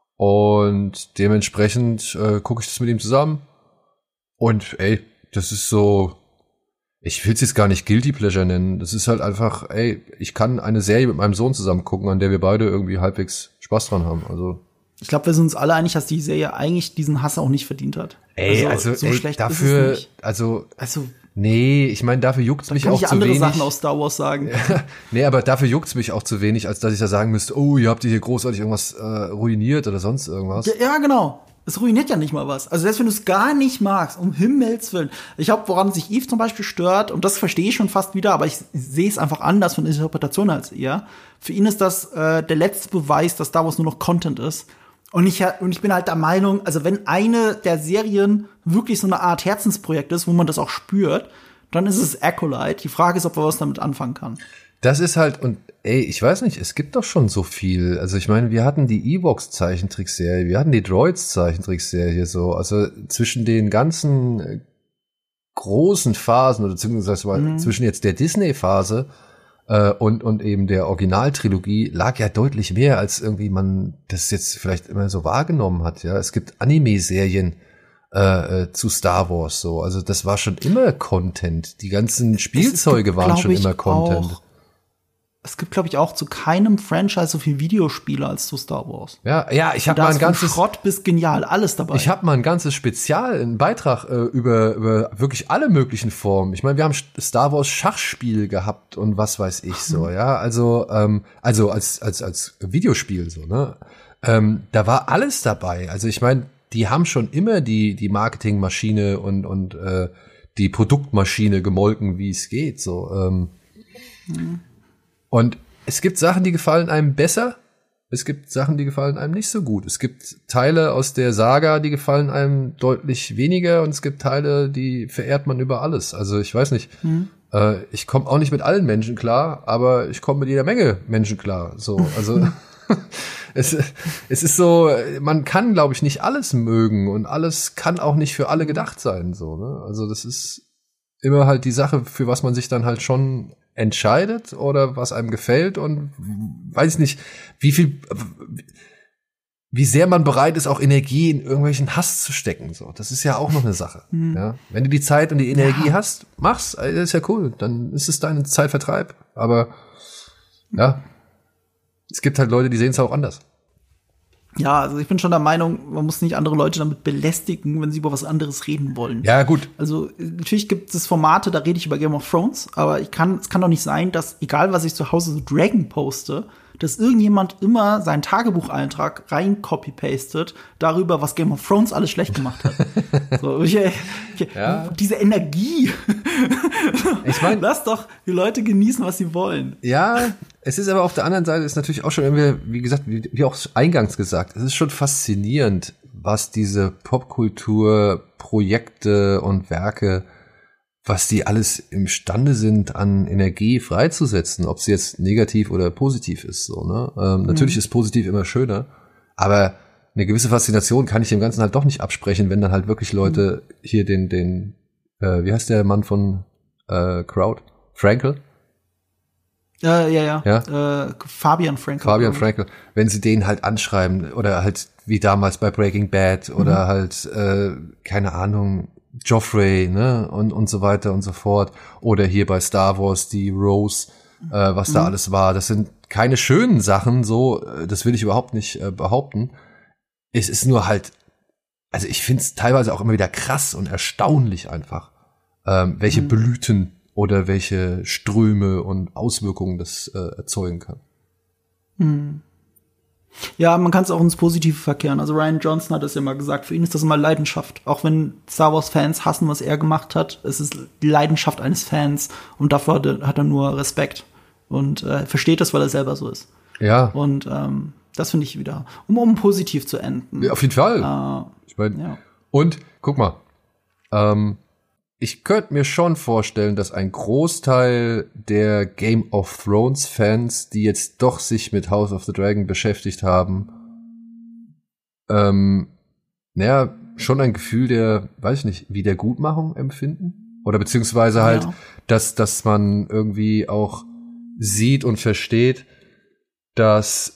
Und dementsprechend gucke ich das mit ihm zusammen. Und das ist so, ich will es jetzt gar nicht Guilty Pleasure nennen. Das ist halt einfach, ich kann eine Serie mit meinem Sohn zusammen gucken, an der wir beide irgendwie halbwegs Spaß dran haben. Also ich glaube, wir sind uns alle einig, dass die Serie eigentlich diesen Hass auch nicht verdient hat. Also so schlecht dafür, ist es nicht. Nee, ich meine, dafür juckt's mich auch zu wenig. Kann ich andere Sachen aus Star Wars sagen. Nee, aber dafür juckt's mich auch zu wenig, als dass ich da sagen müsste, oh, ihr habt hier großartig irgendwas ruiniert oder sonst irgendwas. Ja, genau. Es ruiniert ja nicht mal was. Also selbst wenn du es gar nicht magst, um Himmels Willen. Ich glaube, woran sich Eve zum Beispiel stört, und das verstehe ich schon fast wieder, aber ich sehe es einfach anders von Interpretation als ihr. Für ihn ist das der letzte Beweis, dass Star Wars nur noch Content ist. Und ich bin halt der Meinung, also wenn eine der Serien wirklich so eine Art Herzensprojekt ist, wo man das auch spürt, dann ist es Acolyte. Die Frage ist, ob man was damit anfangen kann. Das ist halt, und ich weiß nicht, es gibt doch schon so viel. Also ich meine, wir hatten die Evox-Zeichentrickserie, wir hatten die Droids-Zeichentrickserie so. Also zwischen den ganzen großen Phasen, oder beziehungsweise zwischen jetzt der Disney-Phase und eben der Originaltrilogie lag ja deutlich mehr, als irgendwie man das jetzt vielleicht immer so wahrgenommen hat. Ja, es gibt Anime-Serien zu Star Wars so. Also das war schon immer Content. Die ganzen Spielzeuge waren schon immer Content. Es gibt, glaube ich, auch zu keinem Franchise so viel Videospiele als zu Star Wars. Ja, ich habe mal ein ganzes Schrott bis genial, alles dabei. Ich habe mal ein ganzes einen Beitrag über wirklich alle möglichen Formen. Ich meine, wir haben Star Wars Schachspiel gehabt und was weiß ich so, ja. Also als Videospiel so, ne? Da war alles dabei. Also ich meine, die haben schon immer die Marketingmaschine und die Produktmaschine gemolken, wie es geht, so. Und es gibt Sachen, die gefallen einem besser. Es gibt Sachen, die gefallen einem nicht so gut. Es gibt Teile aus der Saga, die gefallen einem deutlich weniger. Und es gibt Teile, die verehrt man über alles. Also ich weiß nicht. Ich komme auch nicht mit allen Menschen klar, aber ich komme mit jeder Menge Menschen klar. So, also es ist so, man kann, glaube ich, nicht alles mögen. Und alles kann auch nicht für alle gedacht sein. So, ne? Also das ist immer halt die Sache, für was man sich dann halt schon entscheidet oder was einem gefällt und weiß nicht, wie sehr man bereit ist, auch Energie in irgendwelchen Hass zu stecken. So, das ist ja auch noch eine Sache. Ja? Wenn du die Zeit und die Energie hast, mach's, das ist ja cool. Dann ist es dein Zeitvertreib. Aber ja, es gibt halt Leute, die sehen es auch anders. Ja, also ich bin schon der Meinung, man muss nicht andere Leute damit belästigen, wenn sie über was anderes reden wollen. Ja, gut. Also natürlich gibt es Formate, da rede ich über Game of Thrones, aber es kann doch nicht sein, dass, egal was ich zu Hause so Dragon poste, dass irgendjemand immer seinen Tagebucheintrag rein copy-pastet darüber, was Game of Thrones alles schlecht gemacht hat. So, diese Energie. Ich meine, lass doch die Leute genießen, was sie wollen. Ja, es ist aber auf der anderen Seite ist natürlich auch schon irgendwie, wie gesagt, wie auch eingangs gesagt, es ist schon faszinierend, was diese Popkultur-Projekte und Werke, was die alles imstande sind, an Energie freizusetzen, ob sie jetzt negativ oder positiv ist. So, ne? Natürlich ist positiv immer schöner, aber eine gewisse Faszination kann ich dem Ganzen halt doch nicht absprechen, wenn dann halt wirklich Leute hier den wie heißt der Mann von Crowd? Frankel? Fabian Frankel. Fabian Frankel. Wenn sie den halt anschreiben oder halt wie damals bei Breaking Bad oder halt, keine Ahnung, Joffrey, ne, und so weiter und so fort. Oder hier bei Star Wars die Rose, was da alles war. Das sind keine schönen Sachen, so, das will ich überhaupt nicht behaupten. Es ist nur halt, also ich finde es teilweise auch immer wieder krass und erstaunlich einfach, welche Blüten oder welche Ströme und Auswirkungen das erzeugen kann. Ja, man kann es auch ins Positive verkehren. Also Rian Johnson hat das ja mal gesagt, für ihn ist das immer Leidenschaft. Auch wenn Star Wars-Fans hassen, was er gemacht hat, es ist die Leidenschaft eines Fans und dafür hat er nur Respekt. Und versteht das, weil er selber so ist. Ja. Und das finde ich wieder, um positiv zu enden. Ja, auf jeden Fall. Ich meine, und guck mal, ich könnte mir schon vorstellen, dass ein Großteil der Game of Thrones Fans, die jetzt doch sich mit House of the Dragon beschäftigt haben, schon ein Gefühl der, weiß ich nicht, Wiedergutmachung empfinden? Oder beziehungsweise halt, dass man irgendwie auch sieht und versteht, dass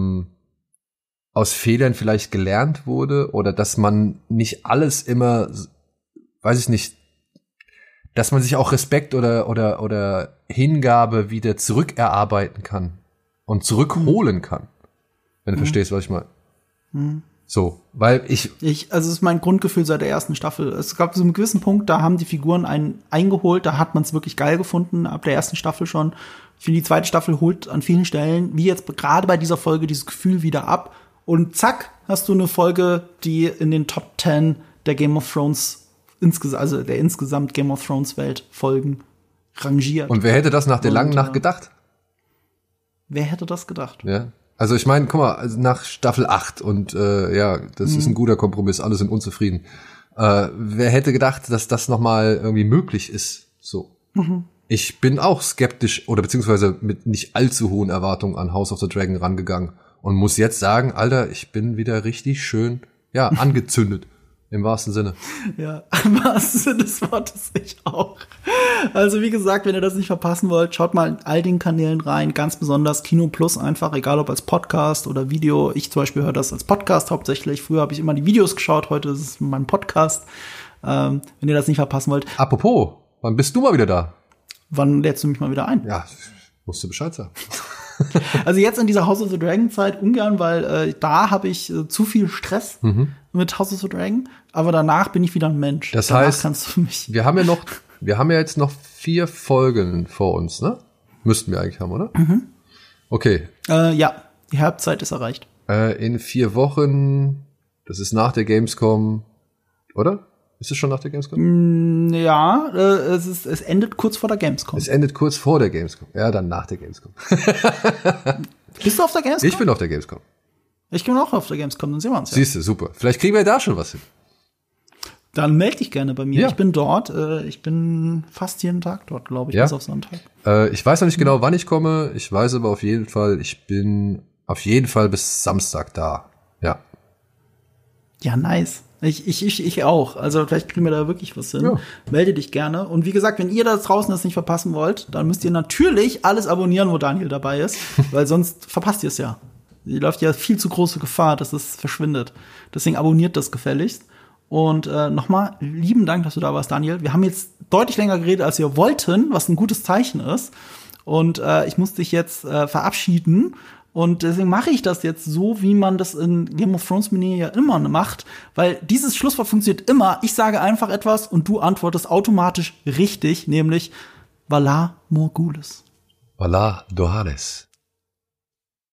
aus Fehlern vielleicht gelernt wurde oder dass man nicht alles immer, weiß ich nicht, dass man sich auch Respekt oder Hingabe wieder zurückerarbeiten kann und zurückholen kann. Wenn du verstehst, was ich meine. So, weil also es ist mein Grundgefühl seit der ersten Staffel. Es gab so einen gewissen Punkt, da haben die Figuren einen eingeholt, da hat man es wirklich geil gefunden, ab der ersten Staffel schon. Ich finde, die zweite Staffel holt an vielen Stellen, wie jetzt gerade bei dieser Folge, dieses Gefühl wieder ab. Und zack, hast du eine Folge, die in den Top 10 der Game of Thrones also der insgesamt Game of Thrones Welt Folgen rangiert. Und wer hätte das nach der langen Nacht gedacht? Wer hätte das gedacht? Ja. Also ich meine, guck mal, also nach Staffel 8 und das ist ein guter Kompromiss, alle sind unzufrieden. Wer hätte gedacht, dass das nochmal irgendwie möglich ist? So. Ich bin auch skeptisch oder beziehungsweise mit nicht allzu hohen Erwartungen an House of the Dragon rangegangen und muss jetzt sagen, Alter, ich bin wieder richtig schön, angezündet. Im wahrsten Sinne. Ja, im wahrsten Sinne des Wortes, ich auch. Also wie gesagt, wenn ihr das nicht verpassen wollt, schaut mal in all den Kanälen rein, ganz besonders Kino Plus einfach, egal ob als Podcast oder Video. Ich zum Beispiel höre das als Podcast hauptsächlich. Früher habe ich immer die Videos geschaut, heute ist es mein Podcast. Wenn ihr das nicht verpassen wollt. Apropos, wann bist du mal wieder da? Wann lädst du mich mal wieder ein? Ja, musst du Bescheid sagen. Also jetzt in dieser House of the Dragon Zeit ungern, weil da habe ich zu viel Stress mit House of the Dragon. Aber danach bin ich wieder ein Mensch. Das danach heißt, kannst du mich. wir haben ja jetzt noch 4 Folgen vor uns, ne? Müssten wir eigentlich haben, oder? Okay. Ja, die Halbzeit ist erreicht. In 4 Wochen, das ist nach der Gamescom, oder? Ist es schon nach der Gamescom? Ja, es endet kurz vor der Gamescom. Es endet kurz vor der Gamescom. Ja, dann nach der Gamescom. Bist du auf der Gamescom? Ich bin auf der Gamescom. Ich bin auch auf der Gamescom, dann sehen wir uns. Siehst du, super. Vielleicht kriegen wir da schon was hin. Dann melde dich gerne bei mir. Ja. Ich bin dort. Ich bin fast jeden Tag dort, glaube ich, bis auf Sonntag. Ich weiß noch nicht genau, wann ich komme. Ich weiß aber auf jeden Fall, ich bin auf jeden Fall bis Samstag da. Ja. Ja, nice. Ich auch. Also vielleicht kriegen wir da wirklich was hin. Ja. Melde dich gerne. Und wie gesagt, wenn ihr da draußen das nicht verpassen wollt, dann müsst ihr natürlich alles abonnieren, wo Daniel dabei ist. Weil sonst verpasst ihr es ja. Ihr läuft ja viel zu große Gefahr, dass es verschwindet. Deswegen abonniert das gefälligst. Und nochmal lieben Dank, dass du da warst, Daniel. Wir haben jetzt deutlich länger geredet, als wir wollten, was ein gutes Zeichen ist. Und ich muss dich jetzt verabschieden. Und deswegen mache ich das jetzt so, wie man das in Game of Thrones Menü ja immer macht. Weil dieses Schlusswort funktioniert immer. Ich sage einfach etwas und du antwortest automatisch richtig, nämlich Valar Morghulis. Valar Dohaeris.